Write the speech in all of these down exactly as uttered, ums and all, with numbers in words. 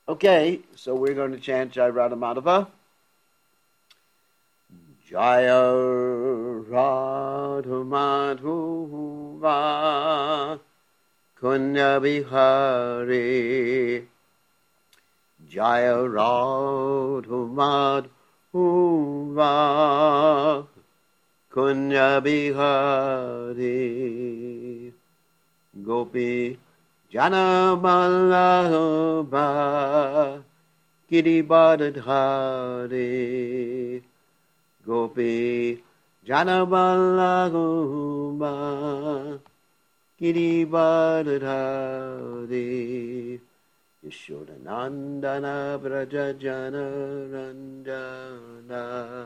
Okay, so we're going to chant Jai Radha Madhava. Jaya Radha Madhava Kunya Bihari. Jaya Radha Madhava Kunya Bihari. Gopi Jana Vallabha Girivardhari. Gopi Jana Vallabha Girivardhari. Yashodanandana Vraja Jana Ranjana.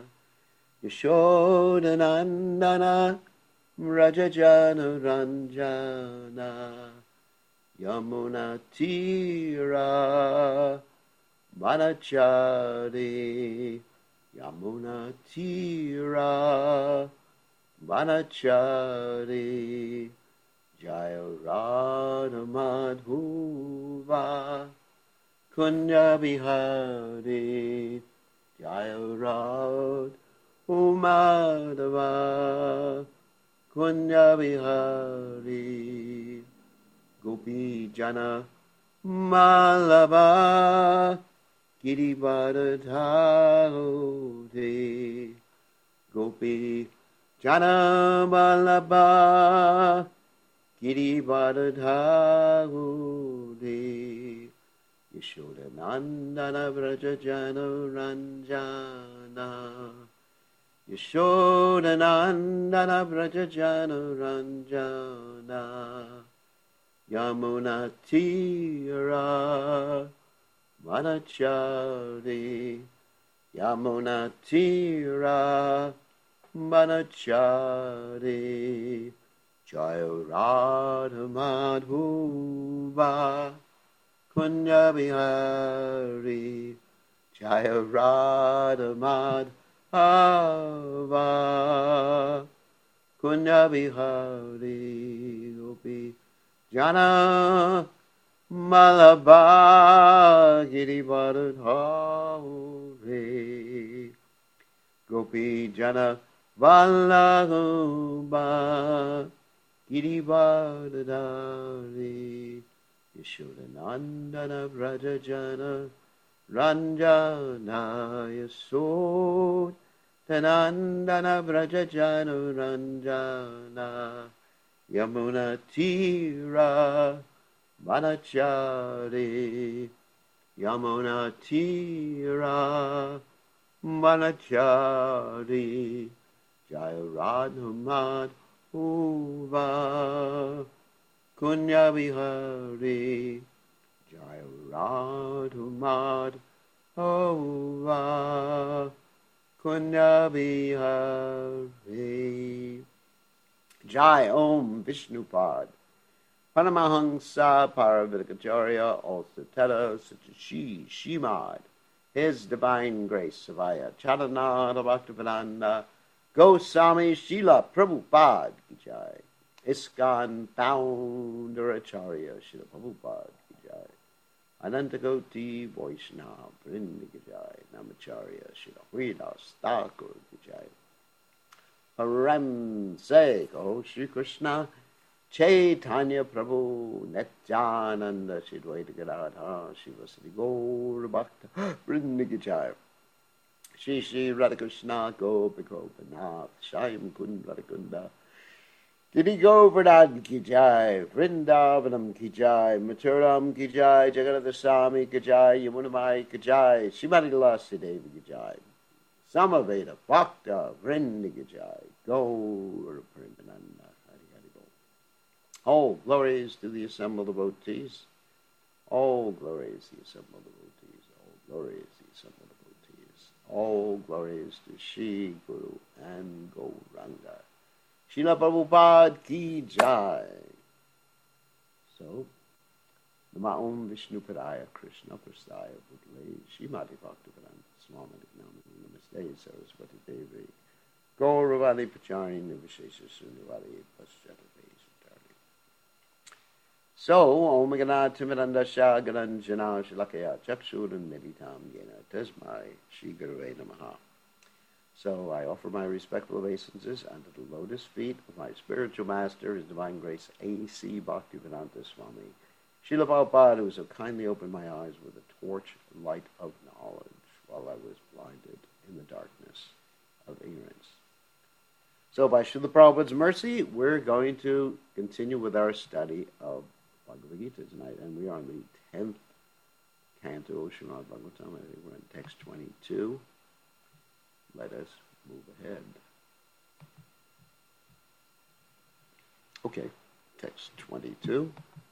Yashodanandana Vraja Jana Ranjana. Yamuna Tira Manachari. Yamuna Tira Manachari. Jaya Radha Madhuva Kunya Bihari. Jaya Radha Madhava Kunya Bihari. Gopi Jana Malava Girivardhari. Gopi Jana Malava Girivardhari. Yashodanandana Vraja Jana Ranjana. Yashodanandana Vraja Jana Ranjana. Yamuna Tira Manachari. Yamuna Tira Manachari. Jaya Radha Madhuva Kunya Bihari. Jaya Radha Madhava Kunya Bihari. Gopi Jana Malabha Girivardhari. Gopi Jana Vallabha Girivardhari. Yashodanandana Vraja Jana Ranjana. Yashodanandana Vraja Jana Ranjana. Yamuna Tira Manachari. Yamuna Tira Manachari. Jaya Radha Madhuva Kunya Bihari. Jaya Radha Madhuva Kunya Bihari. Jai Om Vishnupad Paramahansa Paravidakacharya also Teta Sachashi Shimad. His Divine Grace Savaya Charanada Bhaktivedanta Goswami Srila Prabhupada Ki Jai. ISKCON Founder Acharya Srila Prabhupada Ki Jai. Anantagoti Vaishnava Vrinda Ki Jai. Namacharya Srila Hridas Thakur Ki Jai. Param Se Go Shri Krishna Chaitanya Prabhu Nityananda Shri Dvaita Gadadhar Shivasati Gaur Bhakta Vrinda Ki Jai. Shri Shri Radhakrishna Gopi Gopinath Shyam Kund Radhakunda Giri Govardhan Ki Jai. Vrindavanam Ki Jai. Maturam Ki Jai. Jagannath Swami Ki Jai. Yamunamai Ki Jai. Srimati Lalasi Devi Ki Jai. Samaveda Bhakta Vrinda Ki Jai. Gaur Premananda Hari Hari Bol. All glories to the assembled devotees. All glories to the assembled devotees. All glories to the assembled devotees. All glories to Shri Guru and Gauranga. Srila Prabhupada Ki Jai. So, Nama Om Vishnu Padaya Krishna Prasthaya Bhutale Srimati Bhaktivedanta Swami Namani Namaste Saraswati Devi Gauravani Pachari Nivishesha Sundavadi Paschatavesi. So, Om Gana Timirandasha Garanjana Shalakaya Chakshuran Meditam Yena Tasmai Shri Gurave Namaha. So I offer my respectful obeisances unto the lotus feet of my spiritual master, His Divine Grace A C Bhaktivedanta Swami Srila Prabhupada, who so kindly opened my eyes with a torch light of knowledge while I was blinded in the darkness of ignorance. So by Srila Prabhupada's mercy, we're going to continue with our study of Bhagavad Gita tonight, and we are on the tenth canto of Srimad Bhagavatam. I think we're in text twenty-two. Let us move ahead. Okay, text twenty-two.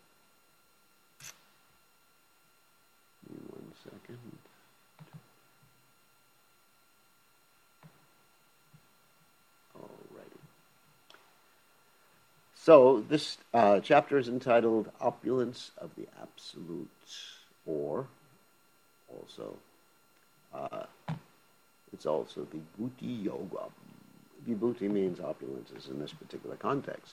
Give me one second. Alrighty. So this uh, chapter is entitled Opulence of the Absolute, or also uh, it's also Vibhuti Yoga. Vibhuti means opulences in this particular context.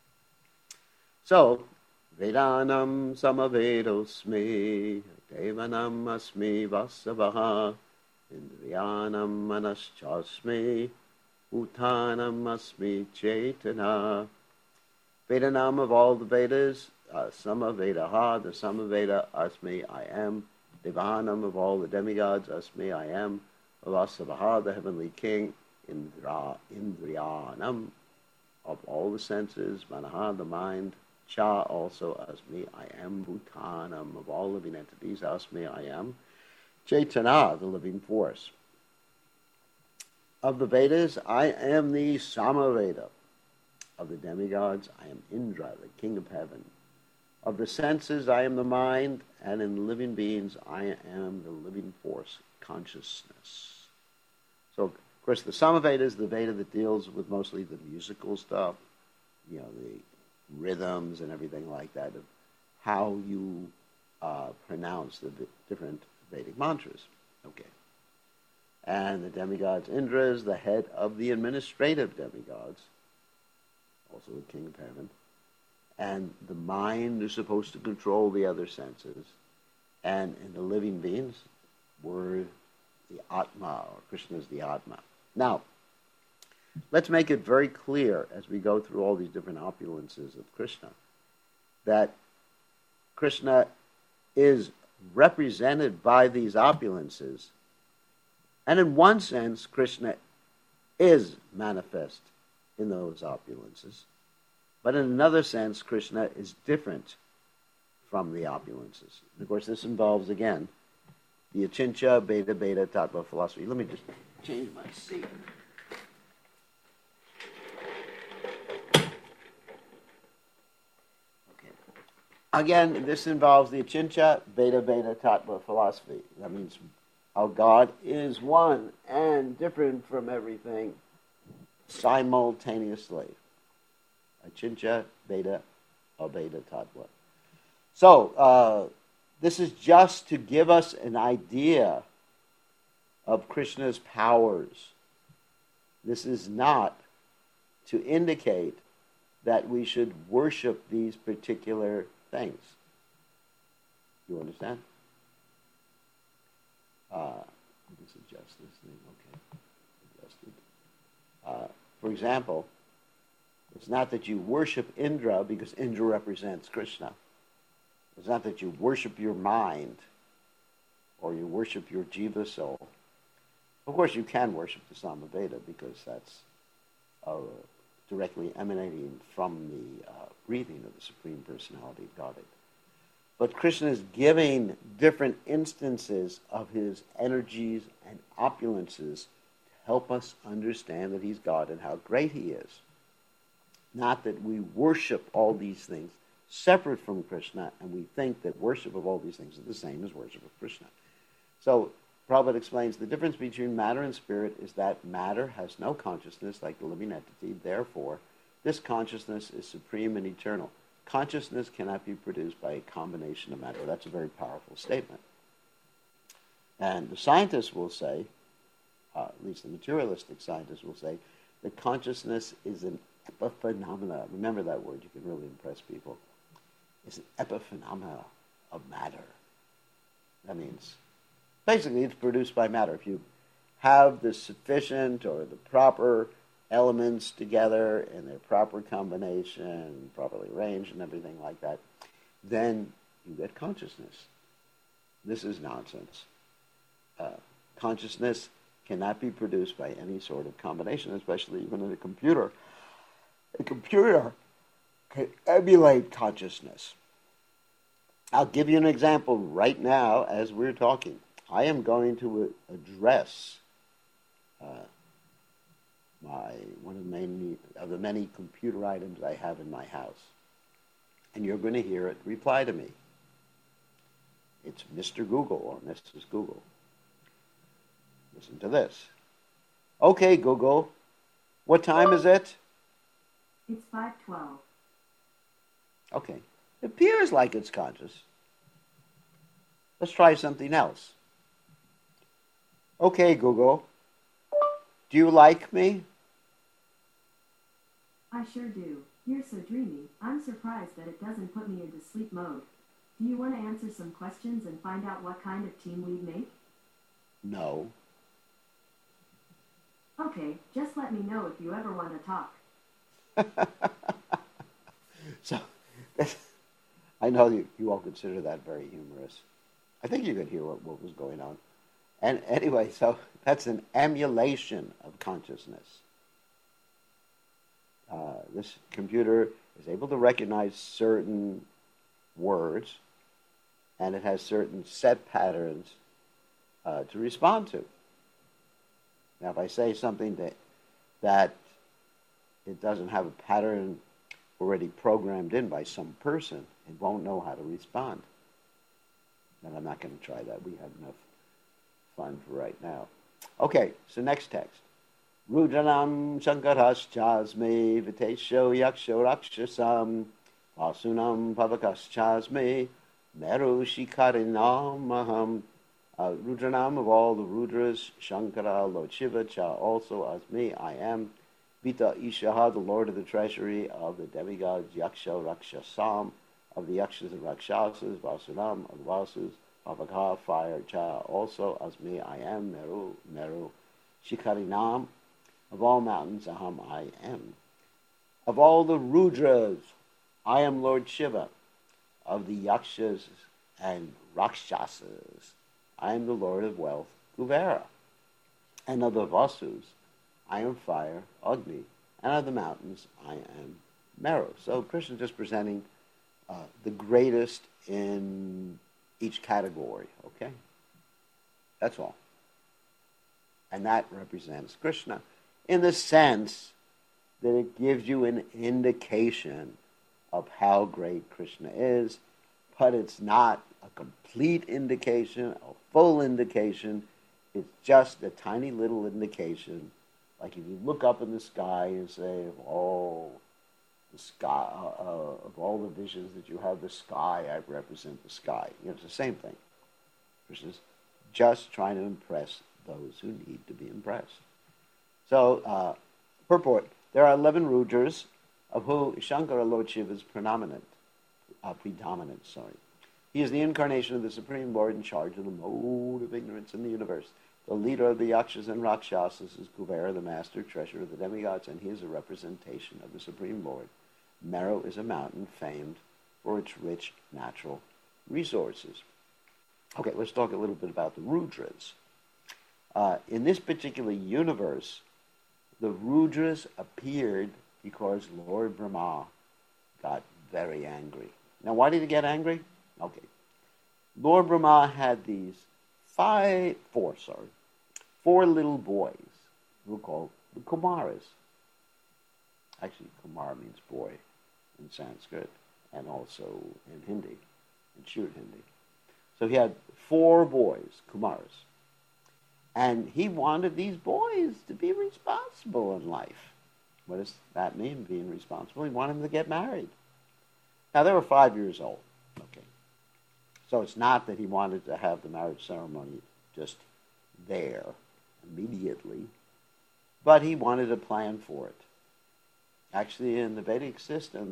So, Vedanam Samavedosmi, Devanam Asmi Vasavaha, Indriyanam Manaschasmi, Utanam Asmi Chaitana. Vedanam of all the Vedas, uh, Samavedaha, the Samaveda, Asmi, I am. Devanam of all the demigods, Asmi, I am. Vasavaha, the heavenly king, Indra, Indriyanam, of all the senses, Manaha, the mind, Cha, also Asmi, I am. Bhutanam, of all living entities, Asmi, I am. Chaitana, the living force. Of the Vedas, I am the Samaveda. Of the demigods, I am Indra, the king of heaven. Of the senses, I am the mind, and in living beings, I am the living force, consciousness. So, of course, the Samaveda is the Veda that deals with mostly the musical stuff, you know, the rhythms and everything like that, of how you uh, pronounce the different Vedic mantras. Okay. And the demigods, Indra is the head of the administrative demigods, also the king of heaven. And the mind is supposed to control the other senses. And in the living beings, we're the Atma, or Krishna is the Atma. Now, let's make it very clear as we go through all these different opulences of Krishna, that Krishna is represented by these opulences, and in one sense, Krishna is manifest in those opulences. But in another sense, Krishna is different from the opulences. And of course, this involves, again, the Achintya, Beta, Beta, Tattva philosophy. Let me just change my seat. Okay. Again, this involves the Achintya, Beta, Beta, Tattva philosophy. That means our God is one and different from everything simultaneously. Achintya, Beta, Abheda, Tattva. So, uh, this is just to give us an idea of Krishna's powers. This is not to indicate that we should worship these particular things. You understand? Uh, let me just adjust this thing. Okay. Adjusted. Uh, for example, it's not that you worship Indra because Indra represents Krishna. It's not that you worship your mind or you worship your jiva soul. Of course, you can worship the Samaveda because that's uh, directly emanating from the uh, breathing of the Supreme Personality of Godhead. But Krishna is giving different instances of his energies and opulences to help us understand that he's God and how great he is. Not that we worship all these things separate from Krishna, and we think that worship of all these things is the same as worship of Krishna. So, Prabhupada explains the difference between matter and spirit is that matter has no consciousness like the living entity. Therefore, this consciousness is supreme and eternal. Consciousness cannot be produced by a combination of matter. That's a very powerful statement. And the scientists will say, uh, at least the materialistic scientists will say, that consciousness is an epiphenomena. Remember that word, you can really impress people. is an epiphenomena of matter. That means, basically, it's produced by matter. If you have the sufficient or the proper elements together in their proper combination, properly arranged and everything like that, then you get consciousness. This is nonsense. Uh, consciousness cannot be produced by any sort of combination, especially even in a computer. A computer can emulate consciousness. I'll give you an example right now as we're talking. I am going to address uh, my one of the, main, of the many computer items I have in my house. And you're going to hear it reply to me. It's Mister Google or Missus Google. Listen to this. Okay, Google, what time is it? It's five twelve. Okay. It appears like it's conscious. Let's try something else. Okay, Google, do you like me? I sure do. You're so dreamy. I'm surprised that it doesn't put me into sleep mode. Do you want to answer some questions and find out what kind of team we'd make? No. Okay, just let me know if you ever want to talk. So, I know you, you all consider that very humorous. I think you could hear what, what was going on. And anyway, so that's an emulation of consciousness. Uh, this computer is able to recognize certain words, and it has certain set patterns uh, to respond to. Now, if I say something that, that it doesn't have a pattern already programmed in by some person, it won't know how to respond. And I'm not going to try that. We have enough fun for right now. Okay, so next text. Rudranam Shankarashchasme Vitesho Yaksho Rakshasam Vasunam Pavakaschasme Meru Shikarinam Maham. Uh, Rudranam, of all the Rudras, Shankara, Lord Shiva, Cha also Asmi, I am. Vita Ishaha, the Lord of the treasury of the demigods, Yaksha Rakshasam, of the Yakshas and Rakshasas, Vasunam, of the Vasus, Pavaka, fire, Cha also Asmi, I am. Meru, Meru, Shikarinam, of all mountains, Aham, I am. Of all the Rudras, I am Lord Shiva. Of the Yakshas and Rakshasas, I am the Lord of wealth, Kuvera. And of the Vasus, I am fire, Agni. And of the mountains, I am Meru. So Krishna is just presenting uh, the greatest in each category, okay? That's all. And that represents Krishna in the sense that it gives you an indication of how great Krishna is, but it's not a complete indication, a full indication. It's just a tiny little indication. Like if you look up in the sky and say, oh, the sky, uh, uh, of all the visions that you have, the sky, I represent the sky. You know, it's the same thing. Krishna's just trying to impress those who need to be impressed. So, uh, purport, there are eleven Rudras, of who Shankara Lord Shiva is predominant, uh, predominant, sorry. He is the incarnation of the Supreme Lord in charge of the mode of ignorance in the universe. The leader of the Yakshas and Rakshasas is Kuvera, the master treasurer of the demigods, and he is a representation of the Supreme Lord. Meru is a mountain famed for its rich natural resources. Okay, let's talk a little bit about the Rudras. Uh, in this particular universe, the Rudras appeared because Lord Brahma got very angry. Now, why did he get angry? Okay. Lord Brahma had these five, four, sorry, four little boys who were called the Kumaras. Actually, Kumar means boy in Sanskrit and also in Hindi, in Shurt Hindi. So he had four boys, Kumaras. And he wanted these boys to be responsible in life. What does that mean, being responsible? He wanted them to get married. Now, they were five years old. Okay. So it's not that he wanted to have the marriage ceremony just there immediately, but he wanted a plan for it. Actually, in the Vedic system, the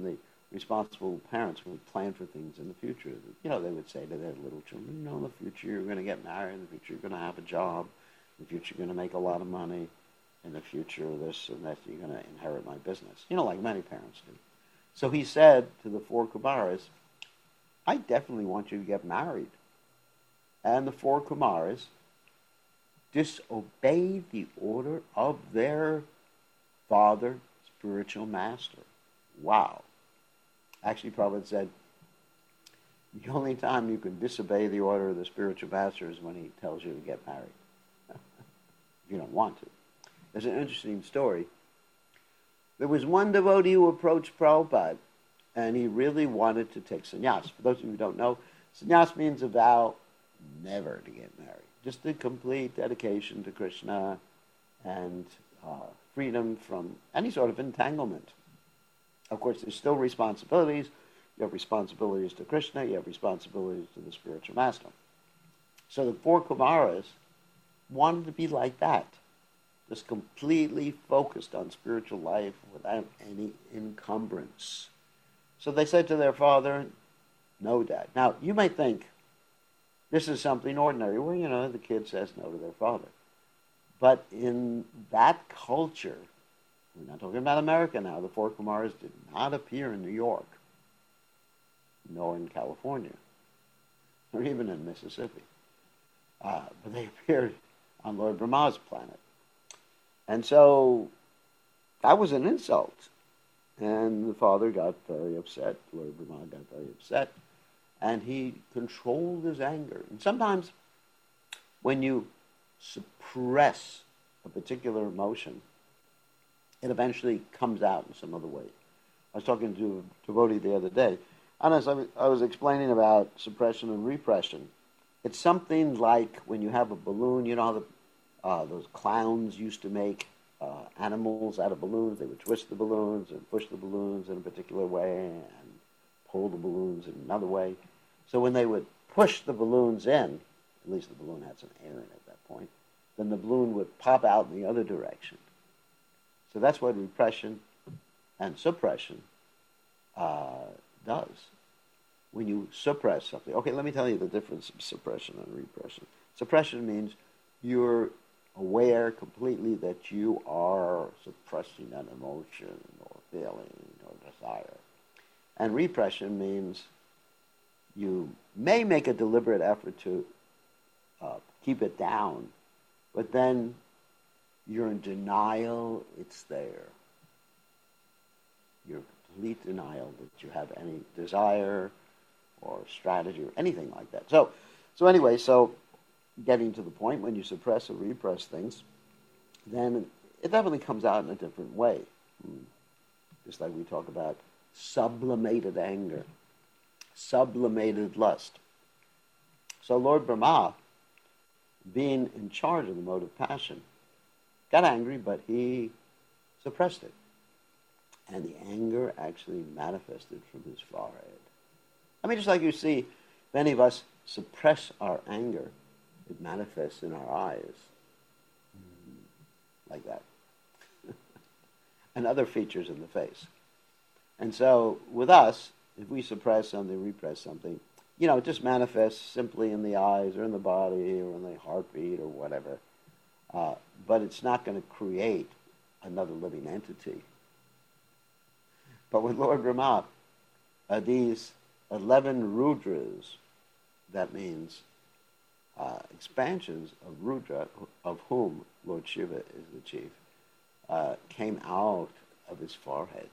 responsible parents would plan for things in the future. You know, they would say to their little children, you know, in the future you're going to get married, in the future you're going to have a job, in the future you're going to make a lot of money, in the future this and that, you're going to inherit my business. You know, like many parents do. So he said to the four Kumaras, I definitely want you to get married. And the four Kumaras disobeyed the order of their father, spiritual master. Wow. Actually, Prabhupada said, the only time you can disobey the order of the spiritual master is when he tells you to get married. If you don't want to. There's an interesting story. There was one devotee who approached Prabhupada, and he really wanted to take sannyas. For those of you who don't know, sannyas means a vow never to get married. Just a complete dedication to Krishna and uh, freedom from any sort of entanglement. Of course, there's still responsibilities. You have responsibilities to Krishna. You have responsibilities to the spiritual master. So the four Kumaras wanted to be like that, just completely focused on spiritual life without any encumbrance. So they said to their father, no, Dad. Now, you might think this is something ordinary. Well, you know, the kid says no to their father. But in that culture, we're not talking about America now, the four Kumaras did not appear in New York, nor in California, or even in Mississippi. Uh, but they appeared on Lord Brahma's planet. And so that was an insult. And the father got very upset. Lord Brahma got very upset. And he controlled his anger. And sometimes when you suppress a particular emotion, it eventually comes out in some other way. I was talking to a devotee the other day. And as I was, I was explaining about suppression and repression, it's something like when you have a balloon, you know how the, uh, those clowns used to make uh, animals out of balloons. They would twist the balloons and push the balloons in a particular way and pull the balloons in another way. So when they would push the balloons in, at least the balloon had some air in it at that point, then the balloon would pop out in the other direction. So that's what repression and suppression uh, does. When you suppress something, okay, let me tell you the difference of suppression and repression. Suppression means you're aware completely that you are suppressing an emotion or feeling or desire. And repression means you may make a deliberate effort to uh, keep it down, but then you're in denial it's there. You're in complete denial that you have any desire or strategy or anything like that. So, so anyway, so getting to the point, when you suppress or repress things, then it definitely comes out in a different way. Just like we talk about sublimated anger, sublimated lust. So Lord Brahma, being in charge of the mode of passion, got angry, but he suppressed it. And the anger actually manifested from his forehead. I mean, just like you see, if any of us suppress our anger, it manifests in our eyes. Like that. And other features in the face. And so, with us, if we suppress something, repress something, you know, it just manifests simply in the eyes or in the body or in the heartbeat or whatever. Uh, but it's not going to create another living entity. But with Lord Brahma, uh, these eleven Rudras, that means uh, expansions of Rudra, of whom Lord Shiva is the chief, uh, came out of his forehead.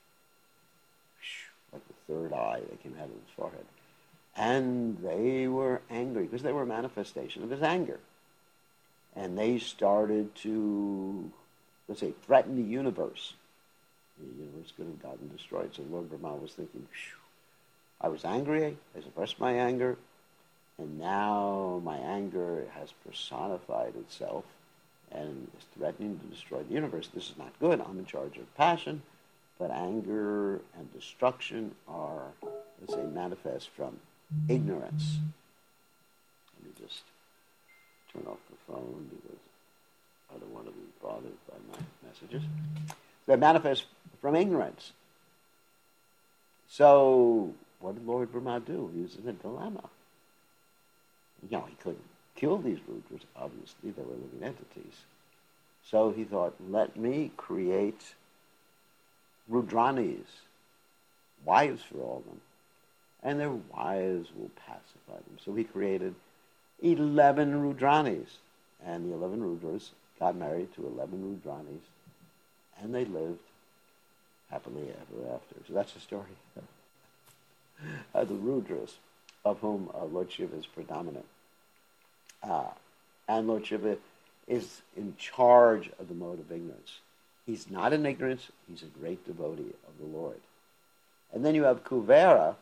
Like the third eye, they came out of his forehead. And they were angry, because they were a manifestation of his anger. And they started to, let's say, threaten the universe. The universe could have gotten destroyed. So Lord Brahma was thinking, I was angry, I suppressed my anger, and now my anger has personified itself and is threatening to destroy the universe. This is not good. I'm in charge of passion, but anger and destruction are, let's say, manifest from ignorance. Let me just turn off the phone because I don't want to be bothered by my messages. They manifest from ignorance. So what did Lord Brahma do? He was in a dilemma. You know, he couldn't kill these Rudras. Obviously, they were living entities. So he thought, let me create Rudranis, wives for all of them, and their wives will pacify them. So he created eleven Rudranis, and the eleven Rudras got married to eleven Rudranis, and they lived happily ever after. So that's the story of the Rudras, of whom uh, Lord Shiva is predominant. Uh, and Lord Shiva is in charge of the mode of ignorance. He's not in ignorance, he's a great devotee of the Lord. And then you have Kuvera.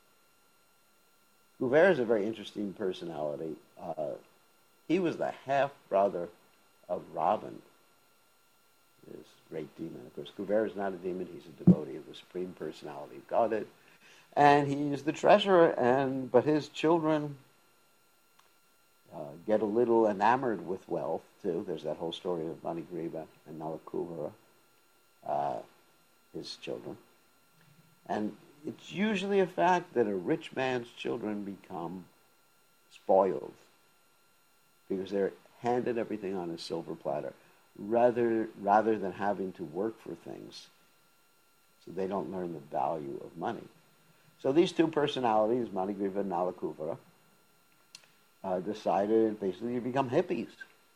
Kuvera is a very interesting personality. Uh, he was the half-brother of Ravan, this great demon. Of course, Kuvera is not a demon, he's a devotee of the Supreme Personality of Godhead. And he's the treasurer, and but his children uh, get a little enamored with wealth, too. There's that whole story of Manigriva and Nalakuvara, uh, his children. And it's usually a fact that a rich man's children become spoiled because they're handed everything on a silver platter, rather, rather than having to work for things. So they don't learn the value of money. So these two personalities, Manigriva and Nalakuvara, uh, decided basically to become hippies.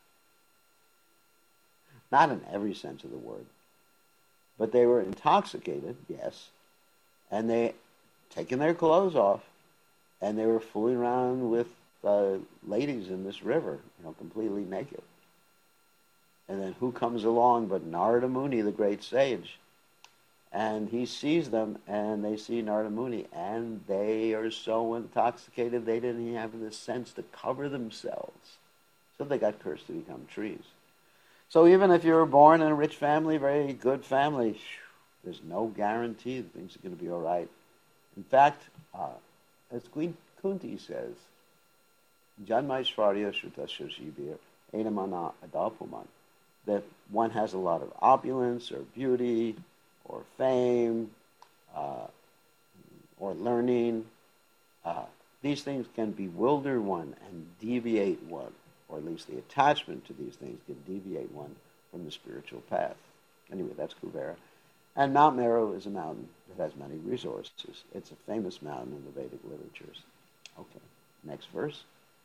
Not in every sense of the word. But they were intoxicated, yes, and they taken their clothes off, and they were fooling around with uh, ladies in this river, you know, completely naked. And then who comes along but Narada Muni, the great sage? And he sees them, and they see Narada Muni, and they are so intoxicated they didn't even have the sense to cover themselves. So they got cursed to become trees. So even if you were born in a rich family, very good family, there's no guarantee that things are going to be all right. In fact, uh, as Queen Kunti says, Janmaishvarya Shrutasya Shibir Enamana Adapuman, that one has a lot of opulence or beauty or fame uh, or learning. Uh, these things can bewilder one and deviate one, or at least the attachment to these things can deviate one from the spiritual path. Anyway, that's Kuvera. And Mount Meru is a mountain that has many resources. It's a famous mountain in the Vedic literatures. Okay, next verse.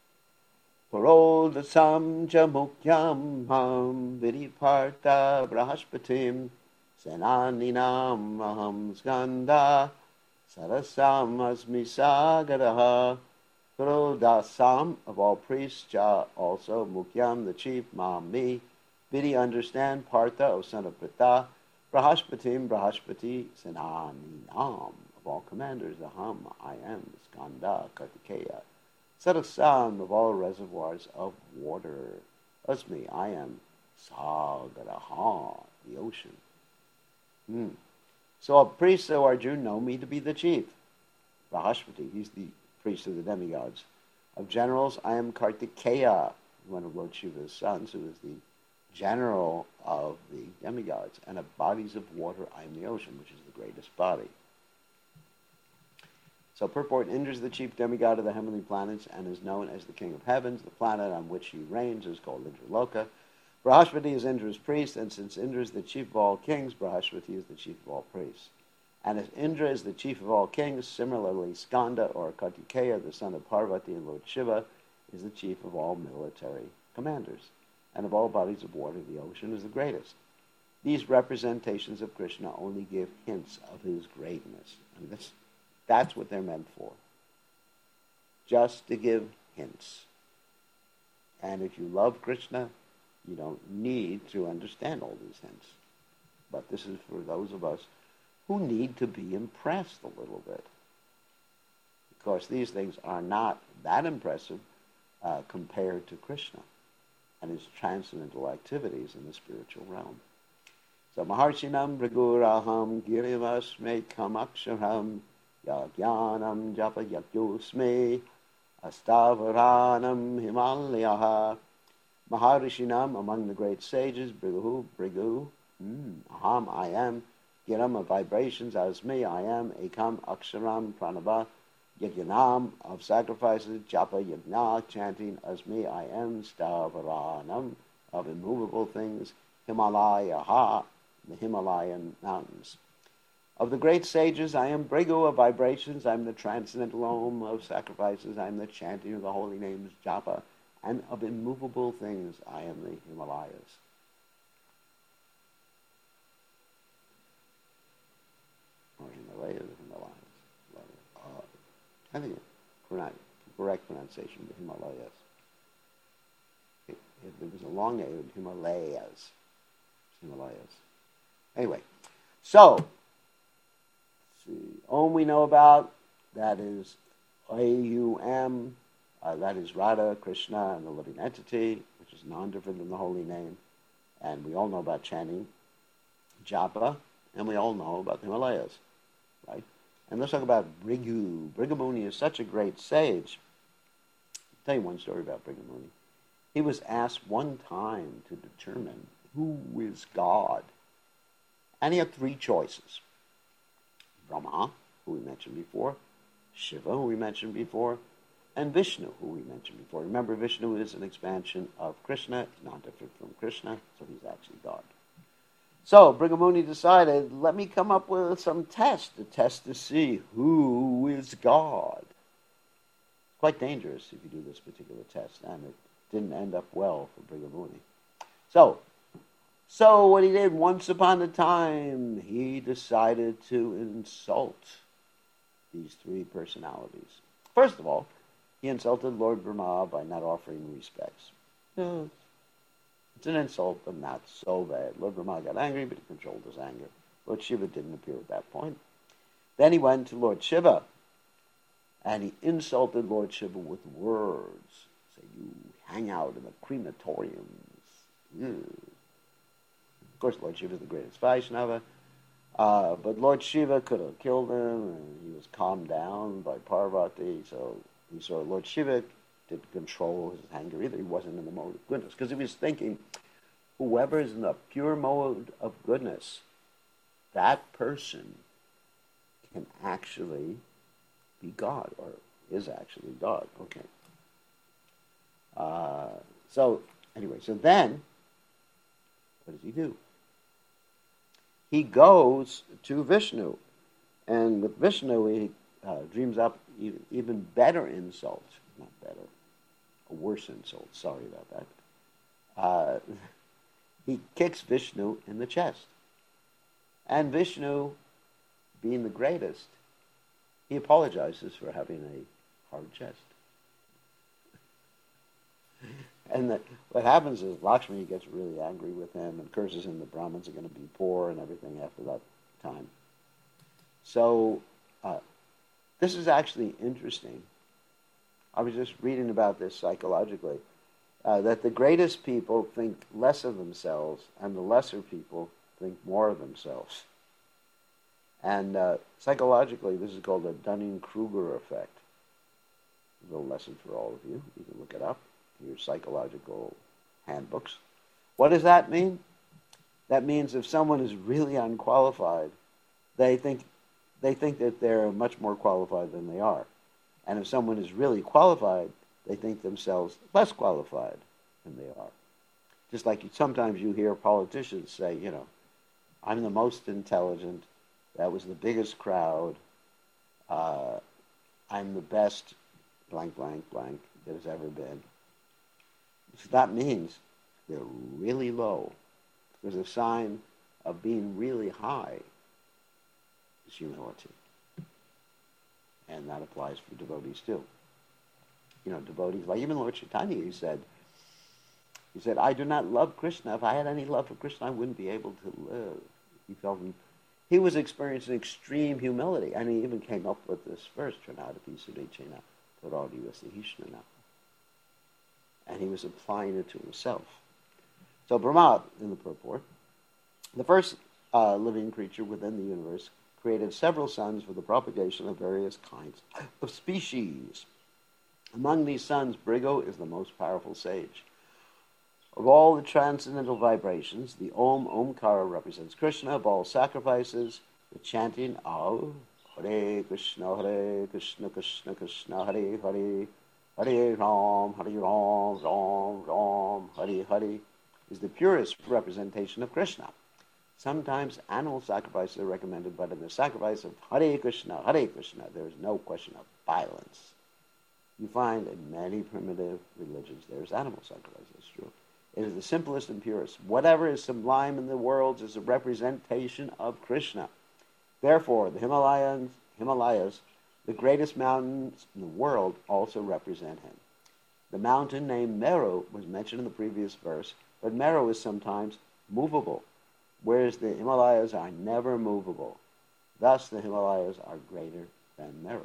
Parodasam jamukyam ham vidiparta brahaspatim senaninam aham skanda sarasam asmi sagaraha. Parodasam, of all priests, ja also, mukyam, the chief, mam, me, vidi, understand, partha, O son of Pritha, brahaspatim, brahaspati, senaninam, of all commanders, aham, I am, skanda, kartikeya, sarasam, of all reservoirs of water, asmi, I am, sagaraha, the ocean. Hmm. So a priest, so Arjuna, know me to be the chief. Brahaspati, he's the priest of the demigods. Of generals, I am Kartikeya, one of Lord Shiva's sons, who is the general of the demigods. And of bodies of water, I am the ocean, which is the greatest body. So purport, Indra is the chief demigod of the heavenly planets and is known as the king of heavens. The planet on which he reigns is called Indraloka. Brahaspati is Indra's priest, and since Indra is the chief of all kings, Brahaspati is the chief of all priests. And as Indra is the chief of all kings, similarly Skanda, or Kartikeya, the son of Parvati and Lord Shiva, is the chief of all military commanders. And of all bodies of water, the ocean is the greatest. These representations of Krishna only give hints of his greatness. And this, that's what they're meant for. Just to give hints. And if you love Krishna, you don't need to understand all these hints. But this is for those of us who need to be impressed a little bit. Because these things are not that impressive uh, compared to Krishna and his transcendental activities in the spiritual realm. So, Maharshinam Briguraham Girivasme Kamaksharam Yagyanam Japa Yagyosme Astavaranam Himalayaha. Maharishinam, among the great sages, Brigu, Brigu, mm, Aham, I am, Giram of vibrations, Asmi, I am, Ekam, Aksharam, Pranava, Yajnam of sacrifices, Japa, Yajna, chanting, Asmi, I am, Stavaranam of immovable things, Himalaya, Ha, the Himalayan mountains. Of the great sages, I am Brigu of vibrations, I am the transcendental Om of sacrifices, I am the chanting of the holy names, Japa, and of immovable things, I am the Himalayas. Or Himalayas, Himalayas. Uh, I think correct, correct pronunciation, the Himalayas. It, it, there was a long A, Himalayas. Himalayas. Anyway, so, see, Om we know about, that is A U M, uh, that is Radha, Krishna, and the living entity, which is non-different than the holy name. And we all know about chanting Japa, and we all know about the Himalayas, right? And let's talk about Brigu. Brigamuni is such a great sage. I'll tell you one story about Brigamuni. He was asked one time to determine who is God. And he had three choices. Brahma, who we mentioned before, Shiva, who we mentioned before, and Vishnu, who we mentioned before. Remember, Vishnu is an expansion of Krishna. It's not different from Krishna, so he's actually God. So Brigamuni decided, let me come up with some tests to test to see who is God. It's quite dangerous if you do this particular test, and it didn't end up well for Brigamuni. So, so what he did, once upon a time, he decided to insult these three personalities. First of all, he insulted Lord Brahma by not offering respects. No, it's an insult, but not so bad. Lord Brahma got angry, but he controlled his anger. Lord Shiva didn't appear at that point. Then he went to Lord Shiva, and he insulted Lord Shiva with words. Say, you hang out in the crematoriums. Ew. Of course, Lord Shiva is the greatest Vaishnava, uh, but Lord Shiva could have killed him, and he was calmed down by Parvati, so he saw Lord Shiva didn't control his anger either. He wasn't in the mode of goodness, because he was thinking, whoever is in the pure mode of goodness, that person can actually be God, or is actually God. Okay. Uh, so, anyway, so then, what does he do? He goes to Vishnu, and with Vishnu, he uh, dreams up even, even better insults. Not better, a worse insult. Sorry about that. Uh, he kicks Vishnu in the chest. And Vishnu, being the greatest, he apologizes for having a hard chest. And the, what happens is Lakshmi gets really angry with him and curses him. The Brahmins are going to be poor and everything after that time. So uh, this is actually interesting. I was just reading about this psychologically, uh, that the greatest people think less of themselves and the lesser people think more of themselves. And uh, psychologically, this is called the Dunning-Kruger effect. A little lesson for all of you. You can look it up in your psychological handbooks. What does that mean? That means if someone is really unqualified, they think they think that they're much more qualified than they are. And if someone is really qualified, they think themselves less qualified than they are. Just like you, sometimes you hear politicians say, you know, I'm the most intelligent, that was the biggest crowd, uh, I'm the best blank, blank, blank there's ever been. So that means they're really low. There's a sign of being really high is humility. And that applies for devotees too. You know, devotees, like even Lord Chaitanya, he said, he said, I do not love Krishna. If I had any love for Krishna, I wouldn't be able to live. He felt he was experiencing extreme humility, and he even came up with this verse, Trinadapi Sudechena, Taradi Vasihishnana. And he was applying it to himself. So Brahma, in the purport, the first uh, living creature within the universe, created several sons for the propagation of various kinds of species. Among these sons, Brigu is the most powerful sage. Of all the transcendental vibrations, the Om Omkara represents Krishna. Of all sacrifices, the chanting of Hare Krishna, Hare Krishna, Krishna Krishna, Hare Hare, Hare Ram, Hare Ram, Ram Ram, Hare Hare, is the purest representation of Krishna. Sometimes animal sacrifices are recommended, but in the sacrifice of Hare Krishna, Hare Krishna, there is no question of violence. You find in many primitive religions there is animal sacrifice, that's true. It is the simplest and purest. Whatever is sublime in the world is a representation of Krishna. Therefore, the Himalayas, Himalayas, the greatest mountains in the world, also represent him. The mountain named Meru was mentioned in the previous verse, but Meru is sometimes movable, whereas the Himalayas are never movable. Thus, the Himalayas are greater than Meru.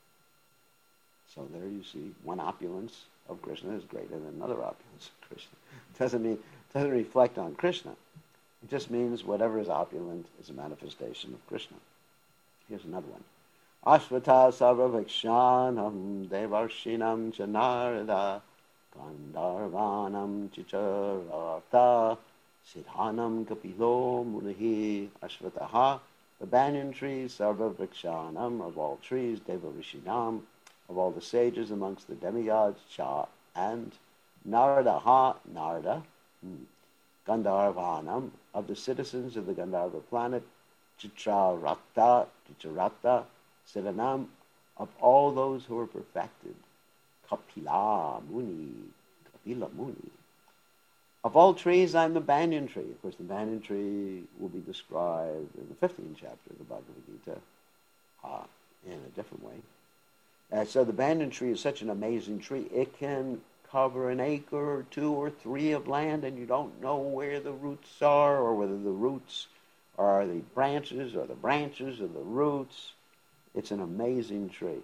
So there you see, one opulence of Krishna is greater than another opulence of Krishna. It doesn't mean, it doesn't reflect on Krishna. It just means whatever is opulent is a manifestation of Krishna. Here's another one. Ashvata sarvavikshanam devarshinam chanarada gandharvanam chicharartha siddhanam kapilo munihi ashvataha. The banyan tree, sarvavikshanam, of all trees, devarishinam, of all the sages amongst the demigods, Cha, and Narada, Ha, Narada, hmm. Gandharvanam, of the citizens of the Gandharva planet, Chitrarata, Chicharata, Siddhanam, of all those who are perfected, Kapila Muni, Kapila Muni. Of all trees, I'm the banyan tree. Of course, the banyan tree will be described in the fifteenth chapter of the Bhagavad Gita uh, in a different way. Uh, so the banyan tree is such an amazing tree. It can cover an acre or two or three of land, and you don't know where the roots are, or whether the roots are the branches or the branches or the roots. It's an amazing tree.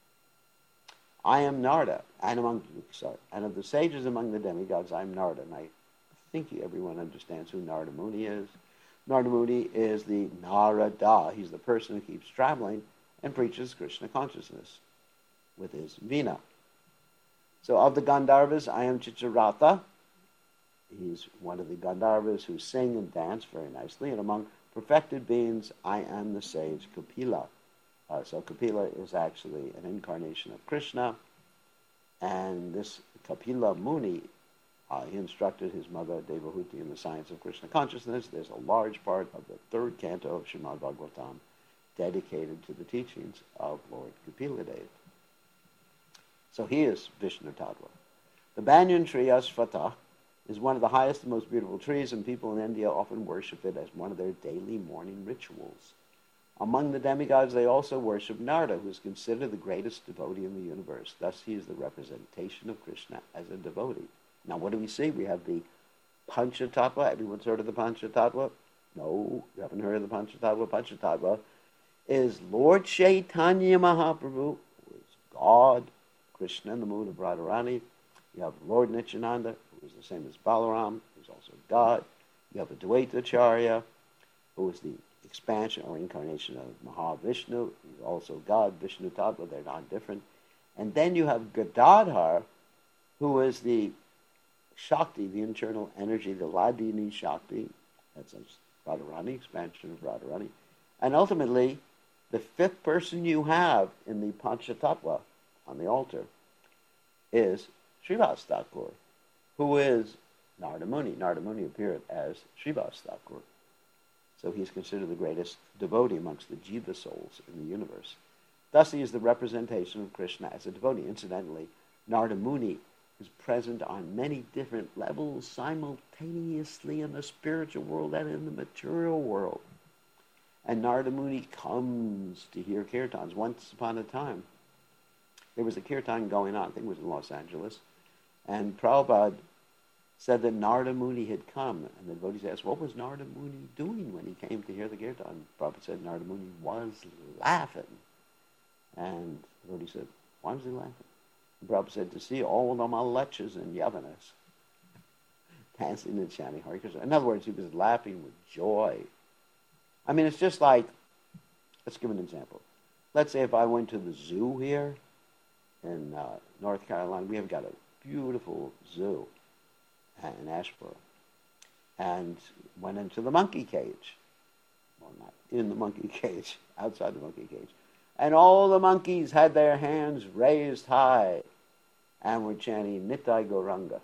I am Narada, and among sorry, and of the sages among the demigods, I am Narada. And I think everyone understands who Narada Muni is. Narada Muni is the Narada. He's the person who keeps traveling and preaches Krishna consciousness with his Veena. So of the Gandharvas, I am Chicharata. He's one of the Gandharvas who sing and dance very nicely. And among perfected beings, I am the sage Kapila. Uh, so Kapila is actually an incarnation of Krishna. And this Kapila Muni, uh, he instructed his mother Devahuti in the science of Krishna consciousness. There's a large part of the third canto of Srimad Bhagavatam dedicated to the teachings of Lord Kapila Deva. So he is Vishnu Tattva. The banyan tree, Ashvata, is one of the highest and most beautiful trees, and people in India often worship it as one of their daily morning rituals. Among the demigods, they also worship Narada, who is considered the greatest devotee in the universe. Thus, he is the representation of Krishna as a devotee. Now, what do we see? We have the Panchatattva. Everyone's heard of the Panchatattva? No, you haven't heard of the Panchatattva. Panchatattva is Lord Chaitanya Mahaprabhu, who is God, Krishna in the mood of Radharani. You have Lord Nityananda, who is the same as Balaram, who is also God. You have Advaita Acharya, who is the expansion or incarnation of Mahavishnu, who is also God, Vishnu Tattva, they're not different. And then you have Gadadhar, who is the Shakti, the internal energy, the Ladini Shakti, that's Radharani, expansion of Radharani. And ultimately, the fifth person you have in the Panchatattva on the altar is Srivas Thakur, who is Narada Muni. Narada Muni appeared as Srivas Thakur. So he's considered the greatest devotee amongst the Jiva souls in the universe. Thus he is the representation of Krishna as a devotee. Incidentally, Narada Muni is present on many different levels simultaneously in the spiritual world and in the material world. And Narada Muni comes to hear kirtans. Once upon a time, there was a kirtan going on, I think it was in Los Angeles, and Prabhupada said that Narada Muni had come, and the devotees asked, what was Narada Muni doing when he came to hear the kirtan? Prabhupada said Narada Muni was laughing. And the devotee said, why was he laughing? And Prabhupada said, to see all the malechas and yavanas dancing and chanting Hare Krishna. In other words, he was laughing with joy. I mean, it's just like, let's give an example. Let's say if I went to the zoo here in uh, North Carolina, we have got a beautiful zoo. And in Ashboro, and went into the monkey cage. Well, not in the monkey cage, outside the monkey cage. And all the monkeys had their hands raised high and were chanting Nitai Gauranga.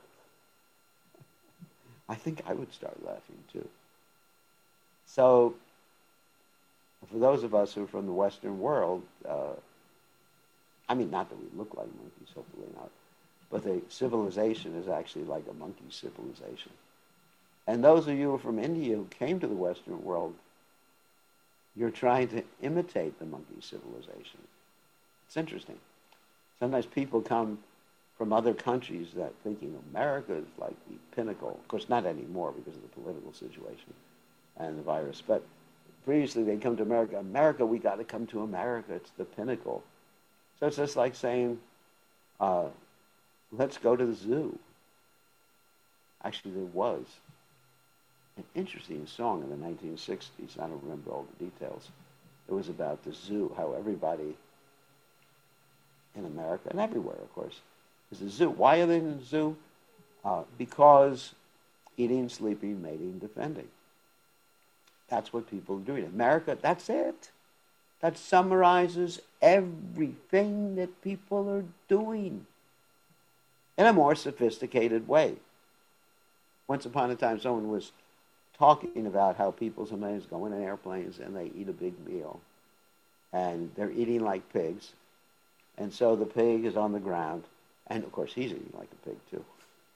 I think I would start laughing too. So, for those of us who are from the Western world, uh, I mean, not that we look like monkeys, hopefully not, but the civilization is actually like a monkey civilization. And those of you who are from India who came to the Western world, you're trying to imitate the monkey civilization. It's interesting. Sometimes people come from other countries that thinking America is like the pinnacle. Of course, not anymore because of the political situation and the virus. But previously they come to America. America, we got to come to America. It's the pinnacle. So it's just like saying, uh, let's go to the zoo. Actually, there was an interesting song in the nineteen sixties. I don't remember all the details. It was about the zoo, how everybody in America, and everywhere, of course, is a zoo. Why are they in the zoo? Uh, because eating, sleeping, mating, defending. That's what people are doing. America, that's it. That summarizes everything that people are doing in a more sophisticated way. Once upon a time, someone was talking about how people sometimes go in airplanes and they eat a big meal. And they're eating like pigs. And so the pig is on the ground. And, of course, he's eating like a pig, too.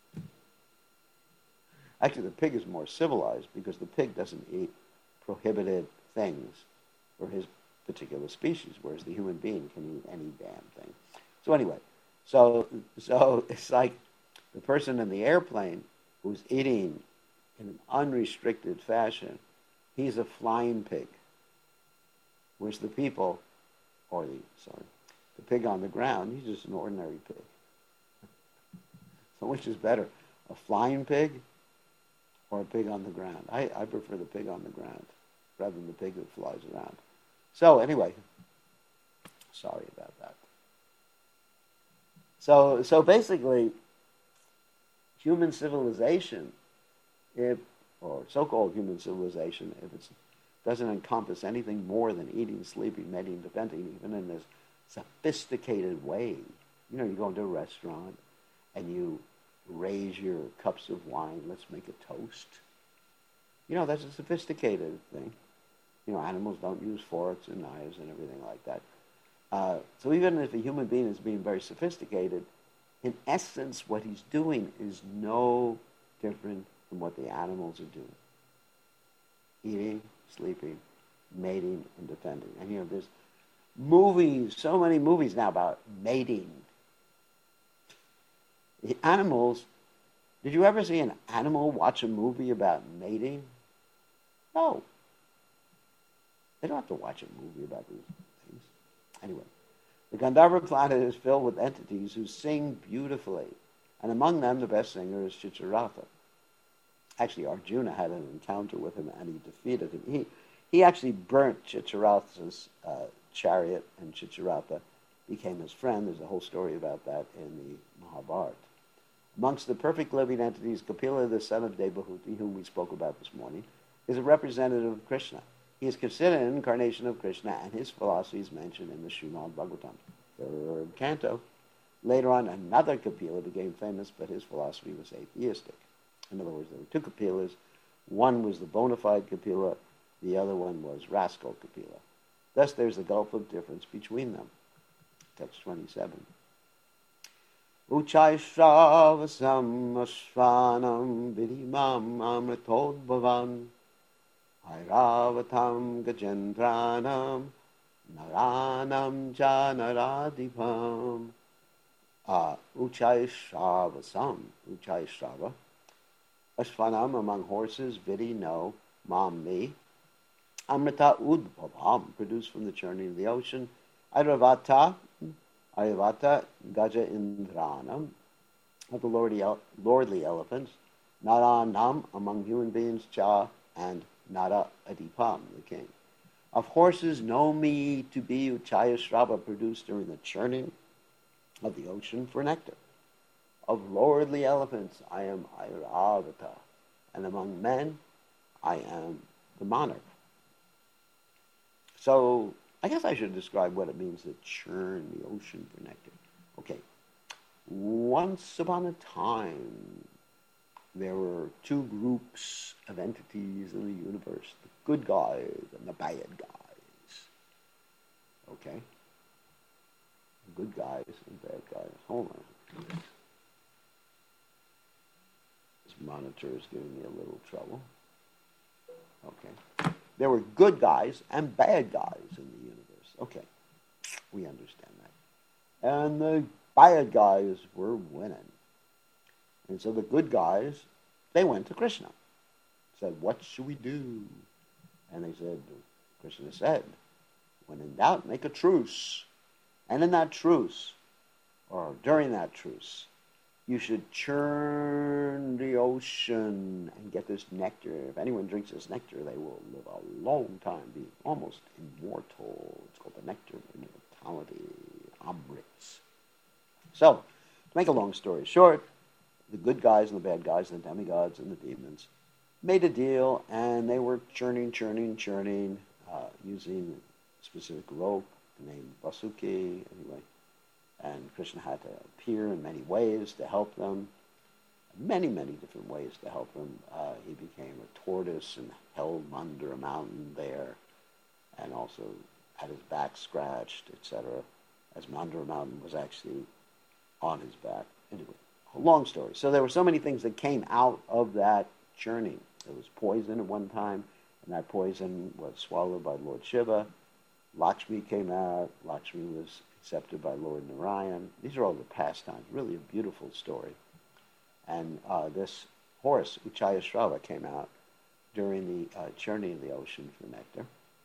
Actually, the pig is more civilized because the pig doesn't eat prohibited things for his particular species, whereas the human being can eat any damn thing. So anyway, so so it's like the person in the airplane who's eating in an unrestricted fashion, he's a flying pig. Whereas the people, or the, sorry, the pig on the ground, he's just an ordinary pig. So which is better, a flying pig or a pig on the ground? I, I prefer the pig on the ground rather than the pig that flies around. So anyway, sorry about that. So so basically, human civilization, if or so-called human civilization, if it doesn't encompass anything more than eating, sleeping, mating, defending, even in this sophisticated way. You know, you go into a restaurant and you raise your cups of wine. Let's make a toast. You know, that's a sophisticated thing. You know, animals don't use forks and knives and everything like that. Uh, so even if a human being is being very sophisticated, in essence, what he's doing is no different from what the animals are doing. Eating, sleeping, mating, and defending. And, you know, there's movies, so many movies now about mating. The animals, did you ever see an animal watch a movie about mating? No. They don't have to watch a movie about these things. Anyway, the Gandharva planet is filled with entities who sing beautifully. And among them, the best singer is Chitraratha. Actually, Arjuna had an encounter with him and he defeated him. He, he actually burnt Chitraratha's uh, chariot, and Chitraratha became his friend. There's a whole story about that in the Mahabharata. Amongst the perfect living entities, Kapila, the son of Devahuti, whom we spoke about this morning, is a representative of Krishna. He is considered an incarnation of Krishna, and his philosophy is mentioned in the Srimad Bhagavatam, third canto. Later on, another Kapila became famous, but his philosophy was atheistic. In other words, there were two Kapilas. One was the bona fide Kapila, the other one was rascal Kapila. Thus, there's a gulf of difference between them. Text twenty-seven. Uchaishravasam ashvanam vidimam amritodbhavan Airavatam gajendranam naranam janaradipam. Uh, Uchaishravasam, Uchaishrava. Ashvanam, among horses, vidi, no, mam, me. Amrita udbhavam, produced from the churning of the ocean. Airavata, Airavata, gaja indranam, of the lordly, lordly elephants. Naranam, among human beings, cha, and Nara Adipam, the king. Of horses, know me to be Uchayashrava, produced during the churning of the ocean for nectar. of lordly elephants, I am Airavata, and among men, I am the monarch. So I guess I should describe what it means to churn the ocean for nectar. Okay. Once upon a time, there were two groups of entities in the universe, the good guys and the bad guys. Okay? The good guys and bad guys. Hold on. This monitor is giving me a little trouble. Okay. There were good guys and bad guys in the universe. Okay. We understand that. And the bad guys were winning. And so the good guys, they went to Krishna. Said, what should we do? And they said, Krishna said, when in doubt, make a truce. And in that truce, or during that truce, you should churn the ocean and get this nectar. If anyone drinks this nectar, they will live a long time, be almost immortal. It's called the nectar of immortality, Amrits. So, to make a long story short, the good guys and the bad guys, the demigods and the demons, made a deal, and they were churning, churning, churning, uh, using a specific rope named Vasuki, anyway. And Krishna had to appear in many ways to help them, many, many different ways to help them. Uh, he became a tortoise and held him under a mountain there, and also had his back scratched, et cetera, as Mandara Mountain was actually on his back. Anyway, a long story. So there were so many things that came out of that churning. There was poison at one time, and that poison was swallowed by Lord Shiva. Lakshmi came out. Lakshmi was accepted by Lord Narayan. These are all the pastimes. Really a beautiful story. And uh, this horse, Uchayashrava, came out during the uh, churning of the ocean for nectar.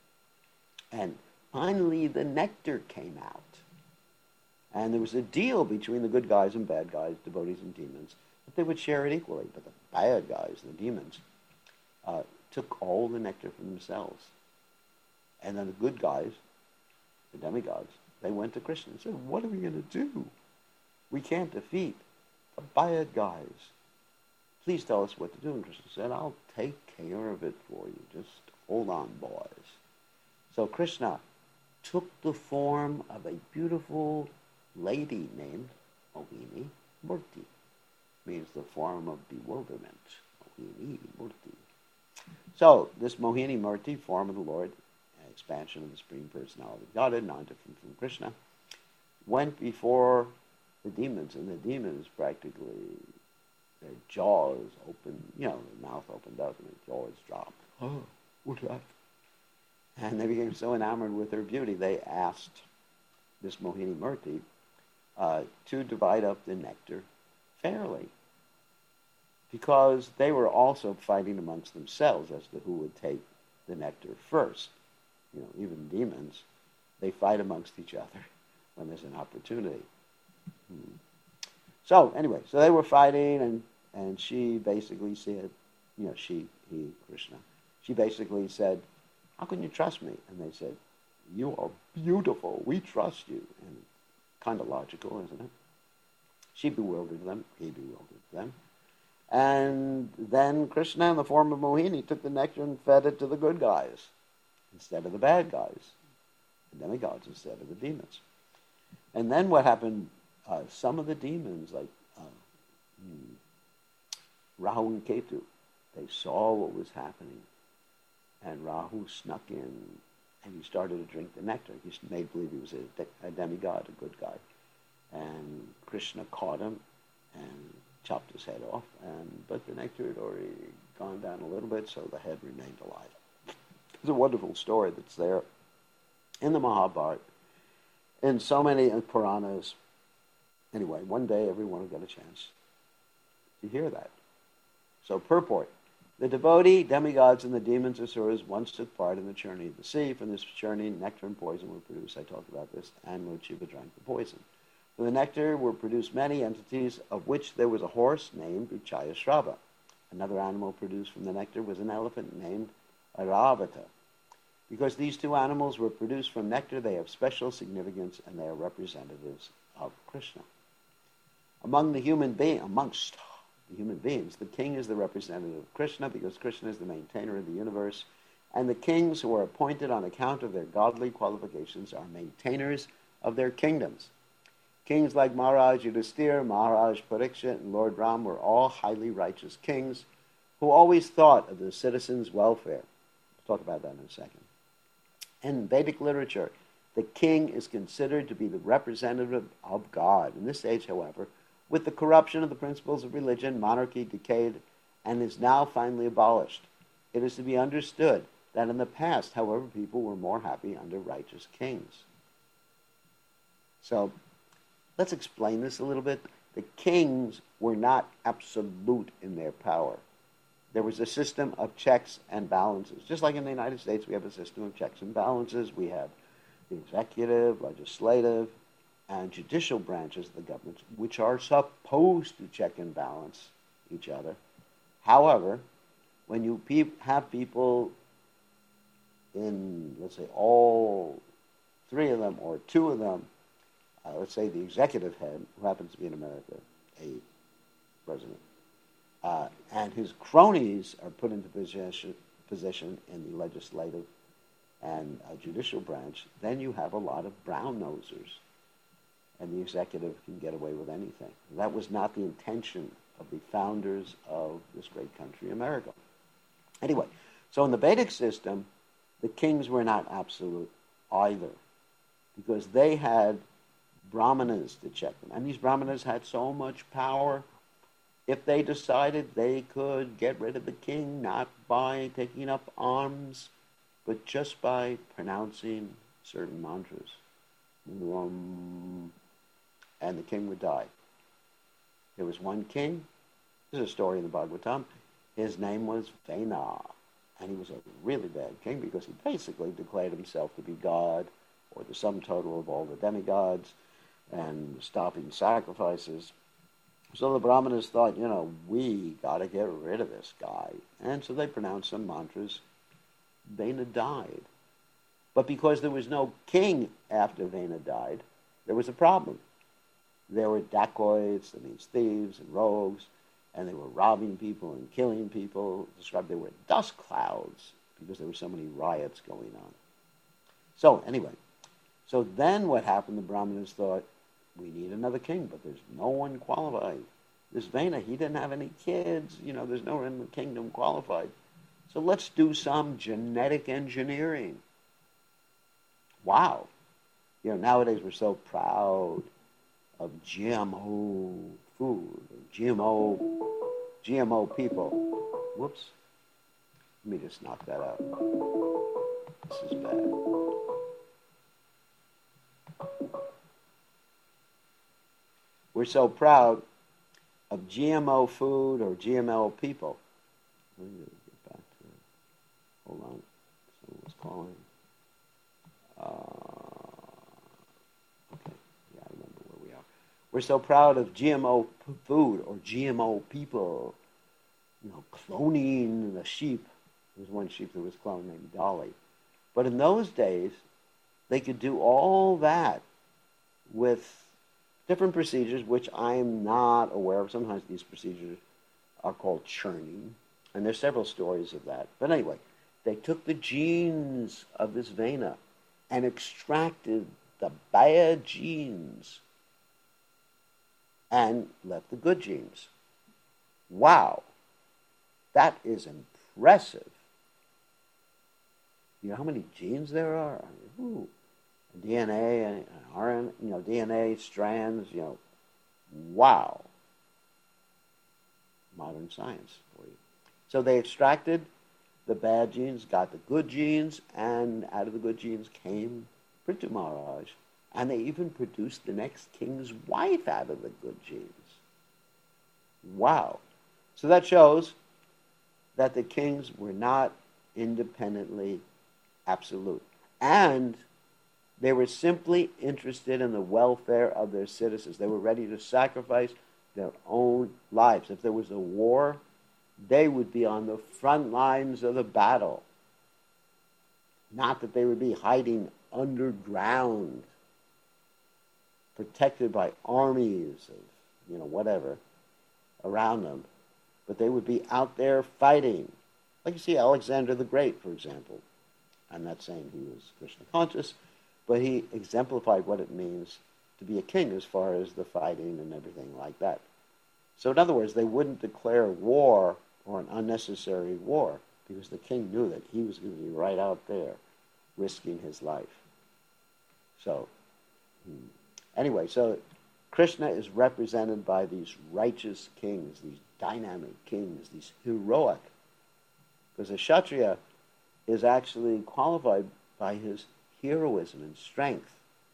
And finally, the nectar came out. And there was a deal between the good guys and bad guys, devotees and demons, that they would share it equally. But the bad guys, the demons, uh, took all the nectar for themselves. And then the good guys, the demigods, they went to Krishna and said, what are we going to do? We can't defeat the bad guys. Please tell us what to do. And Krishna said, I'll take care of it for you. Just hold on, boys. So Krishna took the form of a beautiful lady named Mohini Murti. Means the form of bewilderment. Mohini Murti. So this Mohini Murti, form of the Lord, expansion of the Supreme Personality of Godhead, non-different from Krishna, went before the demons, and the demons practically, their jaws opened, you know, their mouth opened up and their jaws dropped. Oh, what's that? And they became so enamored with her beauty, they asked this Mohini Murti uh, to divide up the nectar fairly, because they were also fighting amongst themselves as to who would take the nectar first. You know, even demons, they fight amongst each other when there's an opportunity. Hmm. So anyway, so they were fighting, and, and she basically said, you know, she, he, Krishna, she basically said, how can you trust me? And they said, you are beautiful, we trust you. And kind of logical, isn't it? She bewildered them, he bewildered them. And then Krishna, in the form of Mohini, took the nectar and fed it to the good guys instead of the bad guys, the demigods instead of the demons. And then what happened, uh, some of the demons, like uh, hmm, Rahu and Ketu, they saw what was happening. And Rahu snuck in, and he started to drink the nectar. He made believe he was a, de- a demigod, a good guy. And Krishna caught him and chopped his head off. And but the nectar had already gone down a little bit, so the head remained alive. It's a wonderful story that's there in the Mahabharata, in so many Puranas. Anyway, one day everyone will get a chance to hear that. So purport. The devotee, demigods, and the demons, asuras, once took part in the churning of the sea. From this churning, nectar and poison were produced. I talked about this, and Lord Shiva drank the poison. From the nectar were produced many entities, of which there was a horse named Uchayashrava. Another animal produced from the nectar was an elephant named Airavata. Because these two animals were produced from nectar, they have special significance, and they are representatives of Krishna. Among the human being, amongst the human beings, the king is the representative of Krishna because Krishna is the maintainer of the universe. And the kings who are appointed on account of their godly qualifications are maintainers of their kingdoms. Kings like Maharaj Yudhisthira, Maharaj Parikshit, and Lord Ram were all highly righteous kings who always thought of the citizens' welfare. We'll talk about that in a second. In Vedic literature, the king is considered to be the representative of God. In this age, however, with the corruption of the principles of religion, monarchy decayed and is now finally abolished. It is to be understood that in the past, however, people were more happy under righteous kings. So, let's explain this a little bit. The kings were not absolute in their power. There was a system of checks and balances. Just like in the United States, we have a system of checks and balances. We have the executive, legislative, and judicial branches of the government, which are supposed to check and balance each other. However, when you pe- have people in, let's say, all three of them or two of them, uh, let's say the executive head, who happens to be in America, a president, uh, and his cronies are put into position, position in the legislative and uh, judicial branch, then you have a lot of brown-nosers, and the executive can get away with anything. That was not the intention of the founders of this great country, America. Anyway, so in the Vedic system, the kings were not absolute either, because they had brahmanas to check them. And these brahmanas had so much power, if they decided they could get rid of the king, not by taking up arms, but just by pronouncing certain mantras. Um, and the king would die. There was one king, there's a story in the Bhagavatam, his name was Vena, and he was a really bad king because he basically declared himself to be God, or the sum total of all the demigods, and stopping sacrifices. So the Brahmanas thought, you know, we got to get rid of this guy. And so they pronounced some mantras. Vena died. But because there was no king after Vena died, there was a problem. There were dacoits, that means thieves and rogues, and they were robbing people and killing people. Described there were dust clouds because there were so many riots going on. So anyway, so then what happened, the Brahmanas thought, we need another king, but there's no one qualified. This Vena, he didn't have any kids. You know, there's no one in the kingdom qualified. So let's do some genetic engineering. Wow. You know, nowadays we're so proud of G M O food, G M O, G M O people. Whoops. Let me just knock that out. This is bad. We're so proud of G M O food or G M O people. Let me get back to it. Hold on. Someone's calling. Uh, okay. Yeah, I remember where we are. We're so proud of G M O p- food or G M O people. You know, cloning the sheep. There was one sheep that was cloned named Dolly. But in those days, they could do all that with different procedures, which I'm not aware of. Sometimes these procedures are called churning, and there's several stories of that. But anyway, they took the genes of this Vena and extracted the bad genes and left the good genes. Wow, that is impressive. You know how many genes there are? Ooh. D N A and R N A, you know, D N A strands, you know, wow. Modern science for you. So they extracted the bad genes, got the good genes, and out of the good genes came Prithu Maharaj. And they even produced the next king's wife out of the good genes. Wow. So that shows that the kings were not independently absolute. And they were simply interested in the welfare of their citizens. They were ready to sacrifice their own lives. If there was a war, they would be on the front lines of the battle. Not that they would be hiding underground, protected by armies of you know, whatever, around them. But they would be out there fighting. Like you see Alexander the Great, for example. I'm not saying he was Krishna conscious, but he exemplified what it means to be a king as far as the fighting and everything like that. So in other words, they wouldn't declare war or an unnecessary war because the king knew that he was going to be right out there risking his life. So, anyway, so Krishna is represented by these righteous kings, these dynamic kings, these heroic. Because a Kshatriya is actually qualified by his heroism and strength.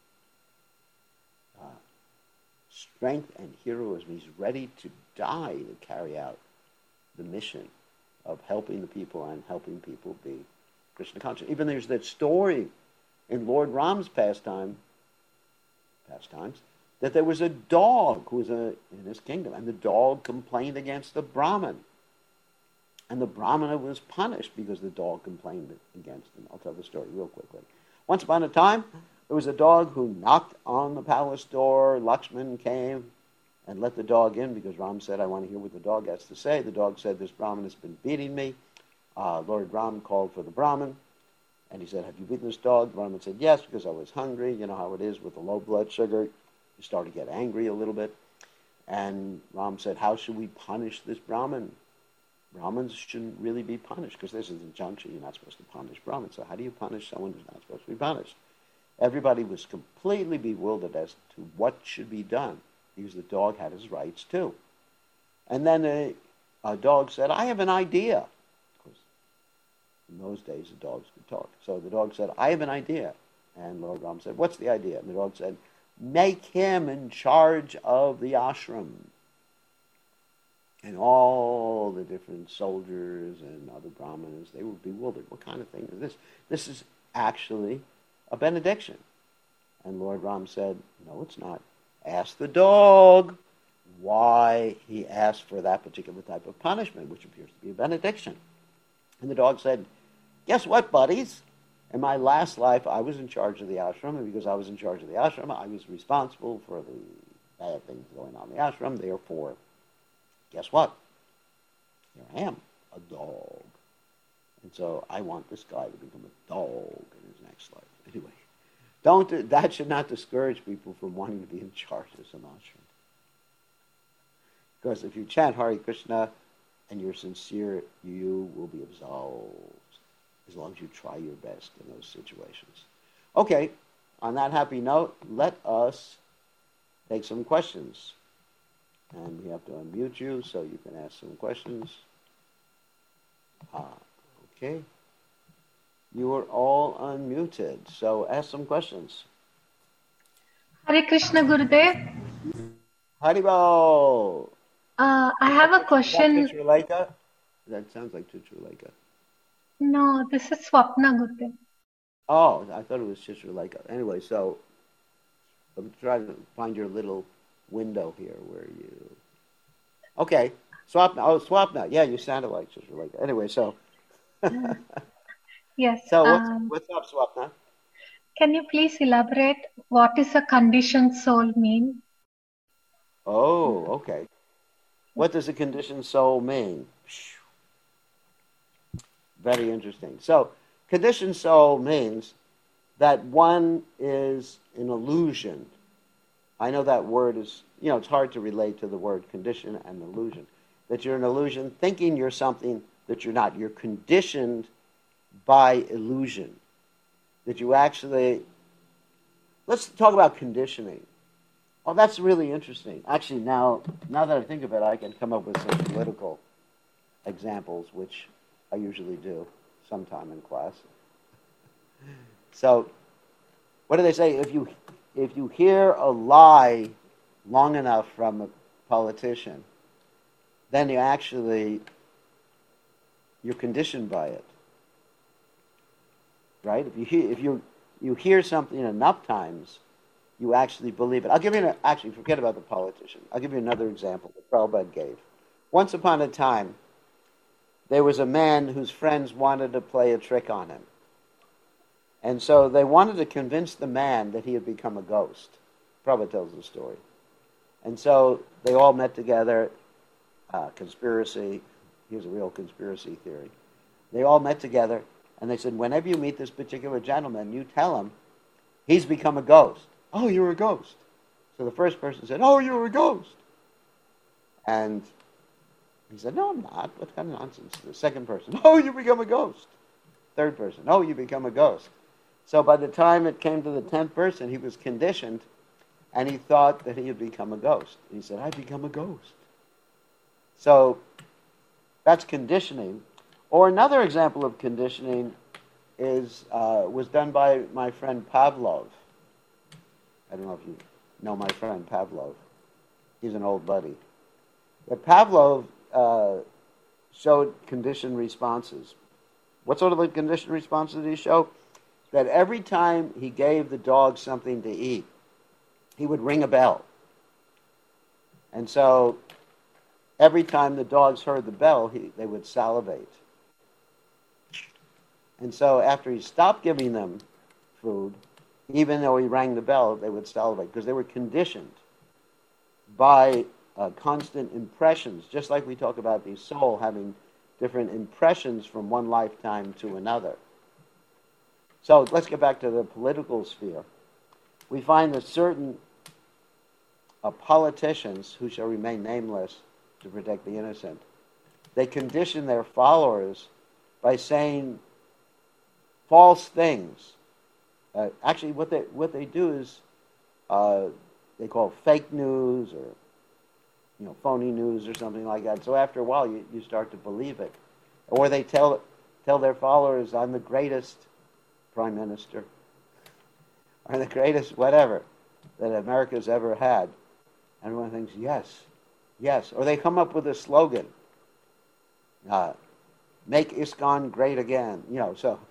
Uh, strength and heroism. He's ready to die to carry out the mission of helping the people and helping people be Krishna conscious. Even there's that story in Lord Ram's pastime, pastimes, that there was a dog who was a, in his kingdom, and the dog complained against the Brahmin. And the Brahmana was punished because the dog complained against him. I'll tell the story real quickly. Once upon a time, there was a dog who knocked on the palace door. Lakshman came and let the dog in because Ram said, I want to hear what the dog has to say. The dog said, this Brahmin has been beating me. Uh, Lord Ram called for the Brahmin. And he said, have you beaten this dog? The Brahmin said, yes, because I was hungry. You know how it is with the low blood sugar. You start to get angry a little bit. And Ram said, how should we punish this Brahmin? Brahmins shouldn't really be punished because this is an injunction. You're not supposed to punish Brahmins. So how do you punish someone who's not supposed to be punished? Everybody was completely bewildered as to what should be done because the dog had his rights too. And then a, a dog said, I have an idea. Of course, in those days, the dogs could talk. So the dog said, I have an idea. And Lord Ram said, what's the idea? And the dog said, make him in charge of the ashram. And all the different soldiers and other brahmanas, they were bewildered. What kind of thing is this? This is actually a benediction. And Lord Ram said, no, it's not. Ask the dog why he asked for that particular type of punishment, which appears to be a benediction. And the dog said, guess what, buddies? In my last life, I was in charge of the ashram, and because I was in charge of the ashram, I was responsible for the bad things going on in the ashram. Therefore, guess what? Here I am, a dog. And so I want this guy to become a dog in his next life. Anyway, don't that should not discourage people from wanting to be in charge of some ashram. Because if you chant Hare Krishna and you're sincere, you will be absolved as long as you try your best in those situations. Okay, on that happy note, let us take some questions. And we have to unmute you so you can ask some questions. Ah, okay. You are all unmuted, so ask some questions. Hare Krishna, Gurudev. Haribol! Uh, I have a question. Is that Chitraleka? That sounds like Chitraleka. No, this is Swapna, Gurudev. Oh, I thought it was Chitraleka. Anyway, so I'm trying to find your little window here where you... Okay, Swapna. Oh, Swapna. Yeah, you sounded like Chitraleka. Anyway, so... Yes. So what's, um, what's up, Swapna? Can you please elaborate what is a conditioned soul mean? Oh, okay. What does a conditioned soul mean? Very interesting. So, conditioned soul means that one is an illusion. I know that word is, you know, it's hard to relate to the word condition and illusion. That you're an illusion, thinking you're something that you're not. You're conditioned by illusion. That you actually... Let's talk about conditioning. Oh, that's really interesting. Actually, now, now that I think of it, I can come up with some political examples, which I usually do sometime in class. So, what do they say? If you if you hear a lie long enough from a politician, then you actually you're conditioned by it, right? If you hear if you you hear something enough times, you actually believe it. I'll give you an, actually forget about the politician. I'll give you another example that Prabhupada gave. Once upon a time, there was a man whose friends wanted to play a trick on him. And so they wanted to convince the man that he had become a ghost. Prabhupada tells the story. And so they all met together, uh, conspiracy, here's a real conspiracy theory. They all met together, and they said, whenever you meet this particular gentleman, you tell him he's become a ghost. Oh, you're a ghost. So the first person said, oh, you're a ghost. And he said, no, I'm not. What kind of nonsense? The second person, oh, you become a ghost. Third person, oh, you become a ghost. So by the time it came to the tenth person, he was conditioned, and he thought that he had become a ghost. He said, I've become a ghost. So that's conditioning. Or another example of conditioning is uh, was done by my friend Pavlov. I don't know if you know my friend Pavlov. He's an old buddy. But Pavlov uh, showed conditioned responses. What sort of a conditioned response did he show? That every time he gave the dog something to eat, he would ring a bell. And so every time the dogs heard the bell, he, they would salivate. And so after he stopped giving them food, even though he rang the bell, they would salivate because they were conditioned by uh, constant impressions, just like we talk about the soul having different impressions from one lifetime to another. So let's get back to the political sphere. We find that certain uh, politicians, who shall remain nameless to protect the innocent, they condition their followers by saying false things. Uh, actually, what they what they do is uh, they call fake news or you know phony news or something like that. So after a while, you, you start to believe it, or they tell tell their followers, "I'm the greatest prime minister, or the greatest whatever that America's ever had." And everyone thinks, "Yes, yes," or they come up with a slogan, uh, "Make ISKCON great again." You know, so.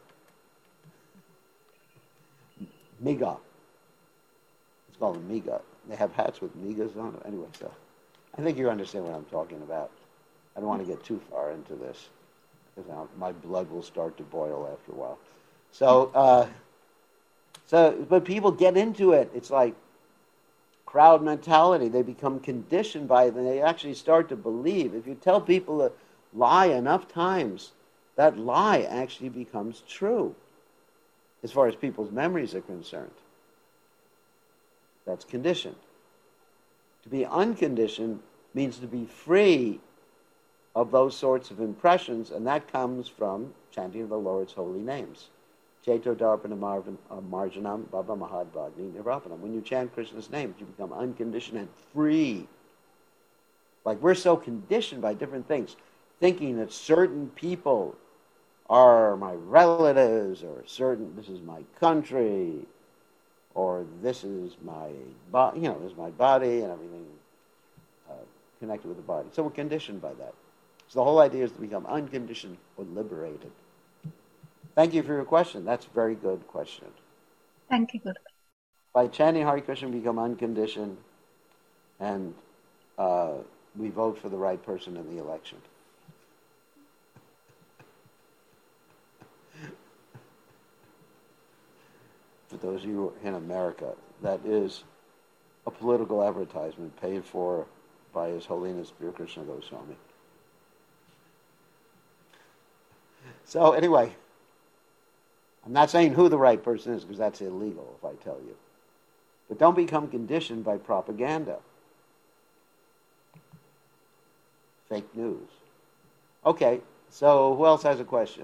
Miga. It's called a Miga. They have hats with Migas on it. Anyway, so I think you understand what I'm talking about. I don't want to get too far into this because my blood will start to boil after a while. So, uh, so, but people get into it. It's like crowd mentality. They become conditioned by it, and they actually start to believe. If you tell people a lie enough times, that lie actually becomes true. As far as people's memories are concerned. That's conditioned. To be unconditioned means to be free of those sorts of impressions, and that comes from chanting the Lord's holy names. Cheto Darpana Marjanam Baba Mahadbhagni Nirapanam. When you chant Krishna's names, you become unconditioned and free. Like we're so conditioned by different things, thinking that certain people are my relatives, or certain, this is my country, or this is my body, you know, this is my body and everything uh, connected with the body. So we're conditioned by that. So the whole idea is to become unconditioned or liberated. Thank you for your question. That's a very good question. Thank you, Guru. By chanting Hare Krishna, we become unconditioned, and uh, we vote for the right person in the election. For those of you in America, that is a political advertisement paid for by His Holiness Sri Krishna Goswami. So anyway, I'm not saying who the right person is because that's illegal if I tell you. But don't become conditioned by propaganda. Fake news. Okay, so who else has a question?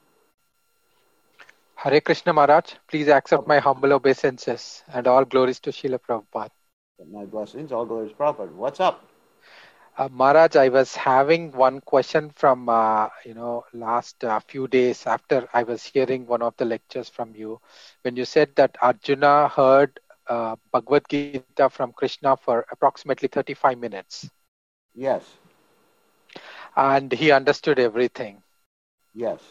Hare Krishna Maharaj, please accept my humble obeisances and all glories to Srila Prabhupada. My blessings, all glories to Prabhupada. What's up? Uh, Maharaj, I was having one question from, uh, you know, last uh, few days after I was hearing one of the lectures from you, when you said that Arjuna heard uh, Bhagavad Gita from Krishna for approximately thirty-five minutes. Yes. And he understood everything. Yes.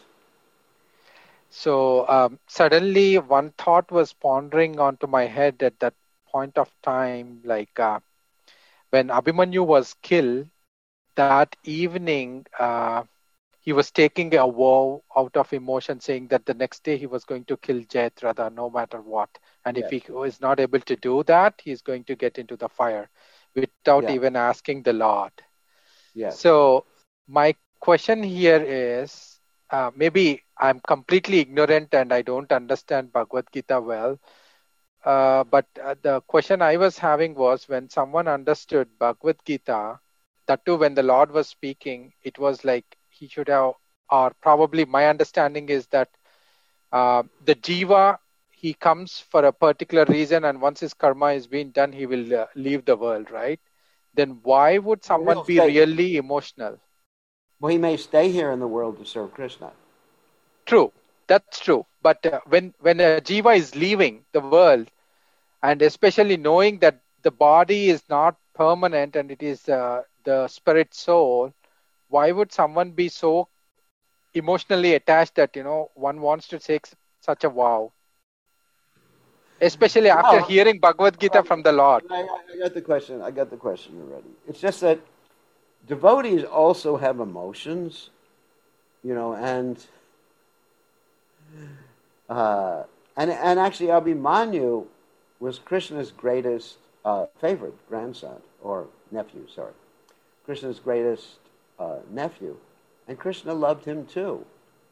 So um, suddenly one thought was pondering onto my head at that point of time, like uh, when Abhimanyu was killed, that evening uh, he was taking a vow out of emotion, saying that the next day he was going to kill Jayadratha no matter what. And Yes. if he was not able to do that, he's going to get into the fire. without Yeah. even asking the Lord. Yes. So my question here is, uh, maybe I'm completely ignorant and I don't understand Bhagavad Gita well. Uh, but uh, the question I was having was, when someone understood Bhagavad Gita, that too when the Lord was speaking, it was like he should have, or probably my understanding is that uh, the jiva, he comes for a particular reason, and once his karma is being done, he will uh, leave the world, right? Then why would someone He'll be stay- really emotional? Well, he may stay here in the world to serve Krishna. True, that's true. But uh, when when a jiva is leaving the world, and especially knowing that the body is not permanent and it is uh, the spirit soul, why would someone be so emotionally attached that, you know, one wants to take such a vow? Especially after Well, hearing Bhagavad Gita from the Lord. I, I got the question. I got the question already. It's just that devotees also have emotions, you know, and uh, and and actually, Abhimanyu was Krishna's greatest uh, favorite grandson or nephew. Sorry, Krishna's greatest uh, nephew, and Krishna loved him too.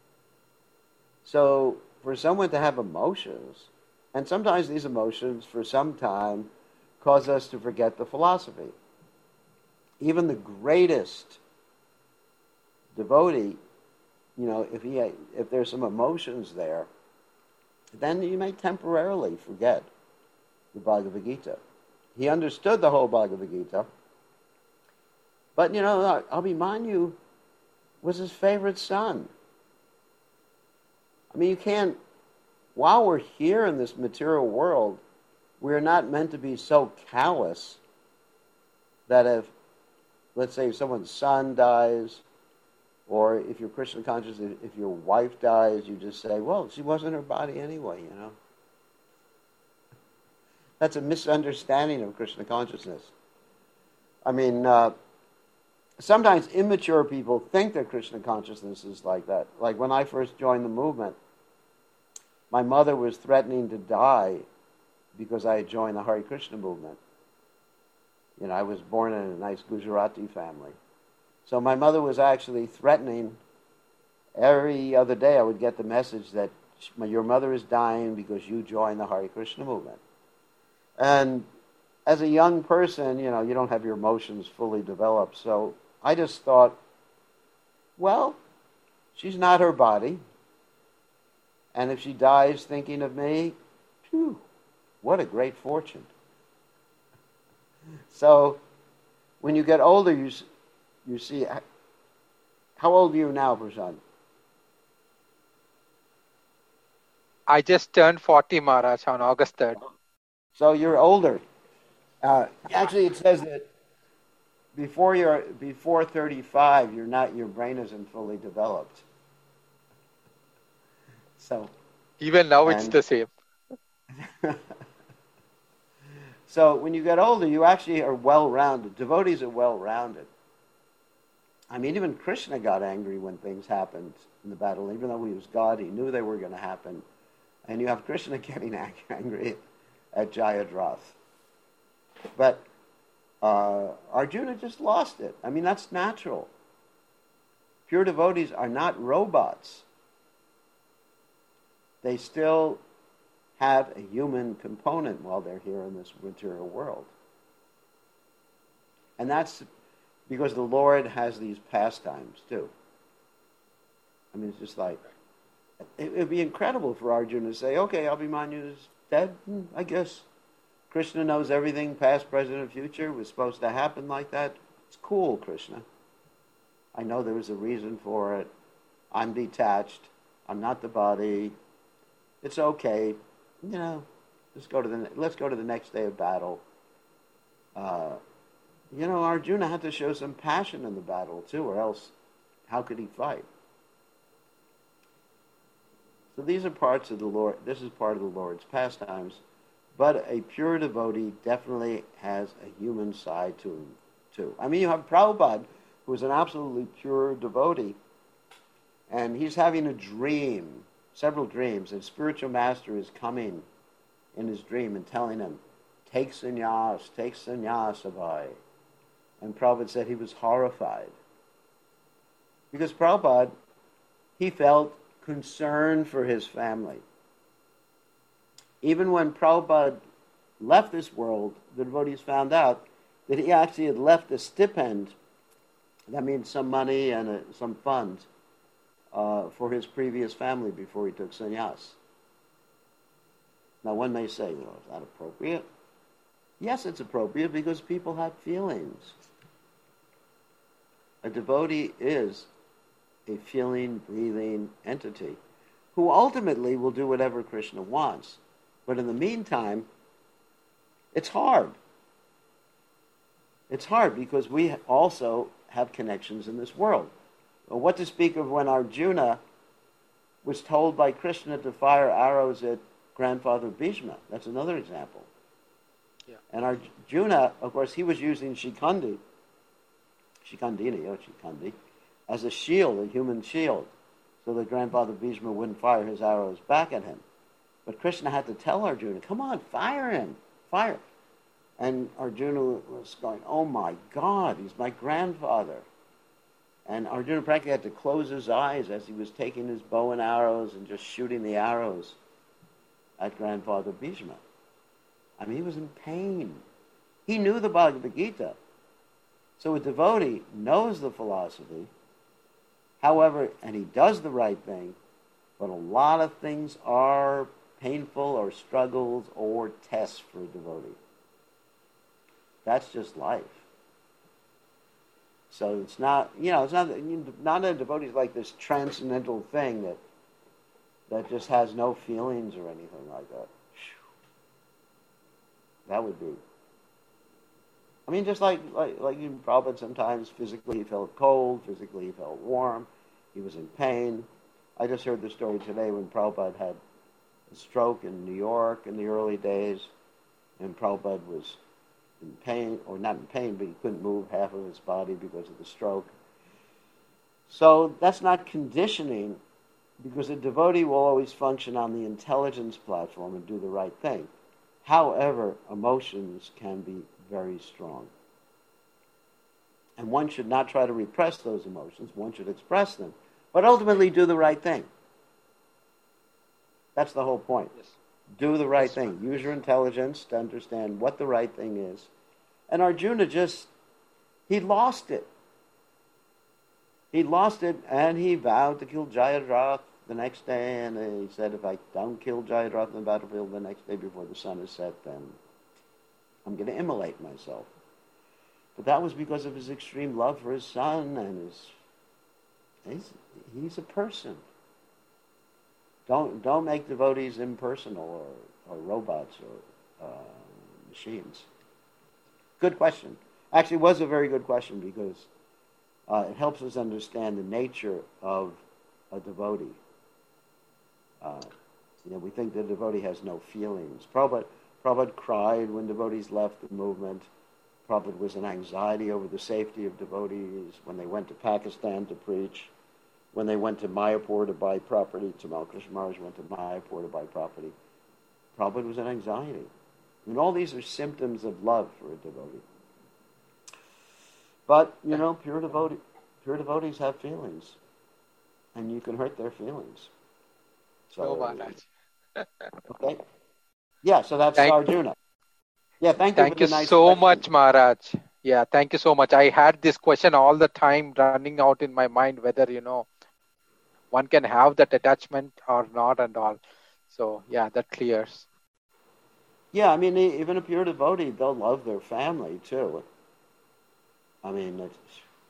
So for someone to have emotions, and sometimes these emotions, for some time, cause us to forget the philosophy. Even the greatest devotee, you know, if he if there's some emotions there, then you may temporarily forget the Bhagavad Gita. He understood the whole Bhagavad Gita, but you know, Abhimanyu was his favorite son. I mean, you can't. While we're here in this material world, we're not meant to be so callous that if, let's say, if someone's son dies, or if you're Krishna conscious, if, if your wife dies, you just say, well, she wasn't her body anyway, you know. That's a misunderstanding of Krishna consciousness. I mean, uh, sometimes immature people think that Krishna consciousness is like that. Like when I first joined the movement, my mother was threatening to die because I had joined the Hare Krishna movement. You know, I was born in a nice Gujarati family. So my mother was actually threatening. Every other day I would get the message that your mother is dying because you joined the Hare Krishna movement. And as a young person, you know, you don't have your emotions fully developed. So I just thought, well, she's not her body. And if she dies thinking of me, phew, what a great fortune. So when you get older, you you see, how old are you now, Prashant? I just turned forty, Maharaj, on August third. So you're older. Uh, actually, it says that before you're before thirty-five, you're not your brain isn't fully developed. So Even now and, it's the same. So when you get older, you actually are well-rounded. Devotees are well-rounded. I mean, even Krishna got angry when things happened in the battle. Even though he was God, he knew they were going to happen. And you have Krishna getting angry at Jayadratha. But uh, Arjuna just lost it. I mean, that's natural. Pure devotees are not robots. They still have a human component while they're here in this material world. And that's because the Lord has these pastimes too. I mean, it's just like, it would be incredible for Arjuna to say, okay, Abhimanyu is dead. Hmm, I guess Krishna knows everything, past, present, and future. It was supposed to happen like that. It's cool, Krishna. I know there was a reason for it. I'm detached. I'm not the body. It's okay. You know, let's go to the let's go to the next day of battle. Uh, you know, Arjuna had to show some passion in the battle too, or else how could he fight? So these are parts of the Lord. This is part of the Lord's pastimes, but a pure devotee definitely has a human side to him too. I mean, you have Prabhupada, who is an absolutely pure devotee, and he's having a dream. Several dreams, and spiritual master is coming in his dream and telling him, take sannyas, take sannyas, Abhay. And Prabhupada said he was horrified. Because Prabhupada, he felt concern for his family. Even when Prabhupada left this world, the devotees found out that he actually had left a stipend, that means some money and a, some funds, uh, for his previous family before he took sannyas. Now one may say, well, is that appropriate? Yes, it's appropriate because people have feelings. A devotee is a feeling, breathing entity who ultimately will do whatever Krishna wants. But in the meantime, it's hard. It's hard because we also have connections in this world. Well, what to speak of when Arjuna was told by Krishna to fire arrows at grandfather Bhishma? That's another example. Yeah. And Arjuna, of course, he was using Shikandi, Shikandini, oh, Shikandi, as a shield, a human shield, so that grandfather Bhishma wouldn't fire his arrows back at him. But Krishna had to tell Arjuna, come on, fire him, fire. And Arjuna was going, oh my God, he's my grandfather. And Arjuna practically had to close his eyes as he was taking his bow and arrows and just shooting the arrows at grandfather Bhishma. I mean, he was in pain. He knew the Bhagavad Gita. So a devotee knows the philosophy, however, and he does the right thing, but a lot of things are painful or struggles or tests for a devotee. That's just life. So it's not, you know, it's not, not a devotee is like this transcendental thing that that just has no feelings or anything like that. That would be. I mean, just like like like even Prabhupada, sometimes physically he felt cold, physically he felt warm, he was in pain. I just heard the story today when Prabhupada had a stroke in New York in the early days, and Prabhupada was in pain, or not in pain, but he couldn't move half of his body because of the stroke. So that's not conditioning, because a devotee will always function on the intelligence platform and do the right thing. However, emotions can be very strong. And one should not try to repress those emotions. One should express them, but ultimately do the right thing. That's the whole point. Yes. Do the right Yes, thing. Use your intelligence to understand what the right thing is. And Arjuna just, he lost it. He lost it, and he vowed to kill Jayadratha the next day, and he said, if I don't kill Jayadratha in the battlefield the next day before the sun is set, then I'm going to immolate myself. But that was because of his extreme love for his son, and his, he's, he's a person. Don't don't make devotees impersonal or, or robots or uh, machines. Good question. Actually, it was a very good question because uh, it helps us understand the nature of a devotee. Uh, you know, we think the devotee has no feelings. Prabhupada, Prabhupada cried when devotees left the movement. Prabhupada was in anxiety over the safety of devotees when they went to Pakistan to preach. When they went to Mayapur to buy property, Tamal Krishna Maharaj went to Mayapur to buy property, Prabhupada was in anxiety. I mean, all these are symptoms of love for a devotee. But, you know, pure devotee, pure devotees have feelings, and you can hurt their feelings. So, Maharaj. Okay. Yeah, so that's Thank- Arjuna. Yeah, thank you Thank for you the nice so question. much, Maharaj. Yeah, thank you so much. I had this question all the time running out in my mind, whether, you know, one can have that attachment or not and all. So, yeah, that clears. Yeah, I mean, e- even a pure devotee, they'll love their family, too. I mean, it's,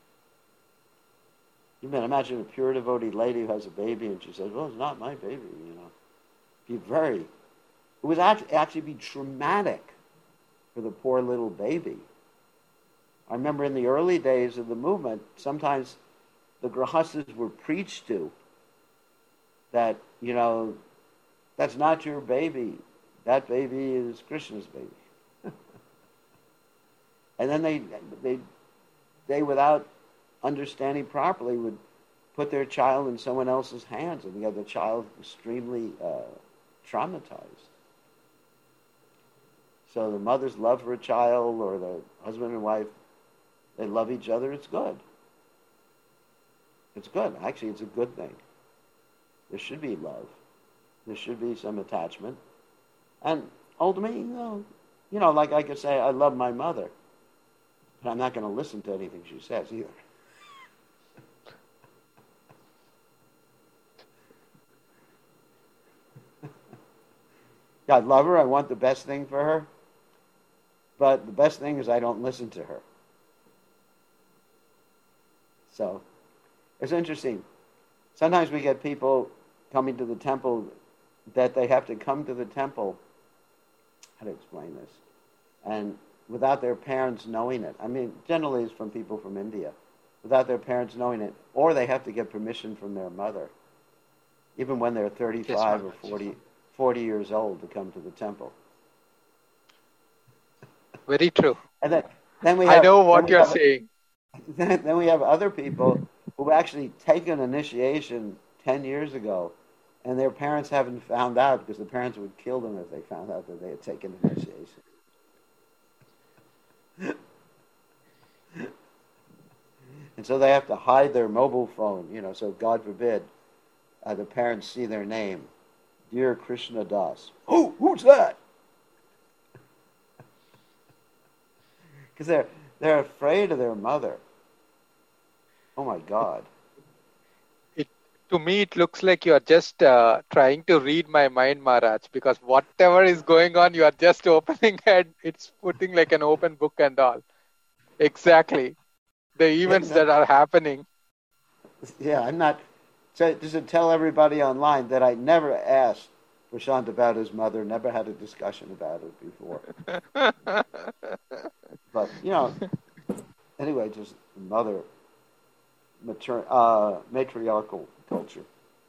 you can imagine a pure devotee lady who has a baby and she says, well, it's not my baby, you know. Be very, it would act- actually be traumatic for the poor little baby. I remember in the early days of the movement, sometimes the grahastas were preached to that, you know, that's not your baby. That baby is Krishna's baby. And then they, they, they, without understanding properly, would put their child in someone else's hands, and you have the child extremely uh, traumatized. So the mother's love for a child, or the husband and wife, they love each other, it's good. It's good. Actually, it's a good thing. There should be love. There should be some attachment. And ultimately, you know, you know, like I could say, I love my mother, but I'm not going to listen to anything she says either. I love her. I want the best thing for her. But the best thing is I don't listen to her. So it's interesting. Sometimes we get people coming to the temple that they have to come to the temple. How to explain this? And without their parents knowing it. I mean, generally it's from people from India. Without their parents knowing it. Or they have to get permission from their mother. Even when they're thirty-five or forty, forty years old to come to the temple. Very true. And then, then we have, I know what you're have, saying. Then, then we have other people who actually taken initiation ten years ago, and their parents haven't found out, because the parents would kill them if they found out that they had taken initiation. And so they have to hide their mobile phone, you know, so God forbid uh, the parents see their name. Dear Krishna Das. Oh, who's that? Because they're, they're afraid of their mother. Oh my God. It, to me, it looks like you are just uh, trying to read my mind, Maharaj, because whatever is going on, you are just opening it. It's putting like an open book and all. Exactly. The events that are happening. Yeah, I'm not... So just to tell everybody online that I never asked Prashant about his mother, never had a discussion about it before. But, you know, anyway, just mother, mater, uh, matriarchal culture.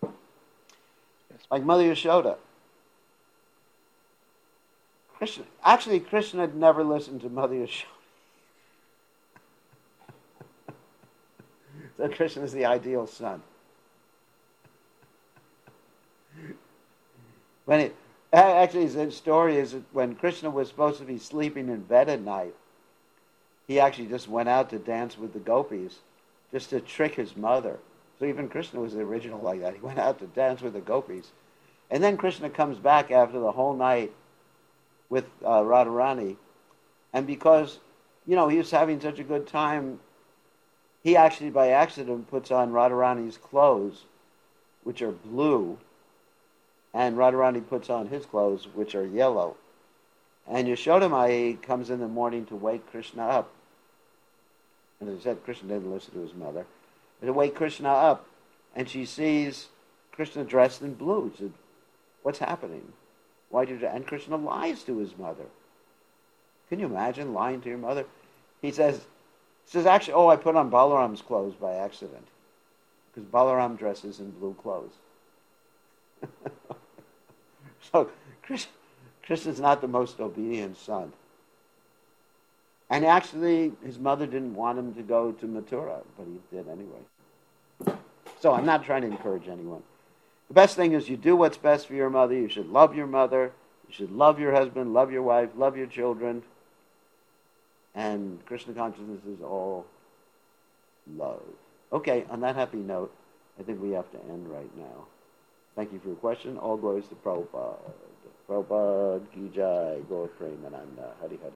Like Mother Yashoda. Krishna, actually, Krishna had never listened to Mother Yashoda. So Krishna is the ideal son. When it actually, the story is that when Krishna was supposed to be sleeping in bed at night, he actually just went out to dance with the gopis, just to trick his mother. So even Krishna was the original like that. He went out to dance with the gopis, and then Krishna comes back after the whole night with uh, Radharani, and because you know he was having such a good time, he actually by accident puts on Radharani's clothes, which are blue. And Radharani puts on his clothes, which are yellow. And Yashoda Mai comes in the morning to wake Krishna up. And as I said, Krishna didn't listen to his mother. To wake Krishna up. And she sees Krishna dressed in blue. She said, what's happening? Why did you... And Krishna lies to his mother. Can you imagine lying to your mother? He says, he says actually, oh, I put on Balaram's clothes by accident. Because Balaram dresses in blue clothes. So Krishna's not the most obedient son. And actually, his mother didn't want him to go to Mathura, but he did anyway. So I'm not trying to encourage anyone. The best thing is you do what's best for your mother. You should love your mother. You should love your husband, love your wife, love your children. And Krishna consciousness is all love. Okay, on that happy note, I think we have to end right now. Thank you for your question. All glories to Prabhupada. Prabhupada ki jai. Gaur Premananda. Hari Hari.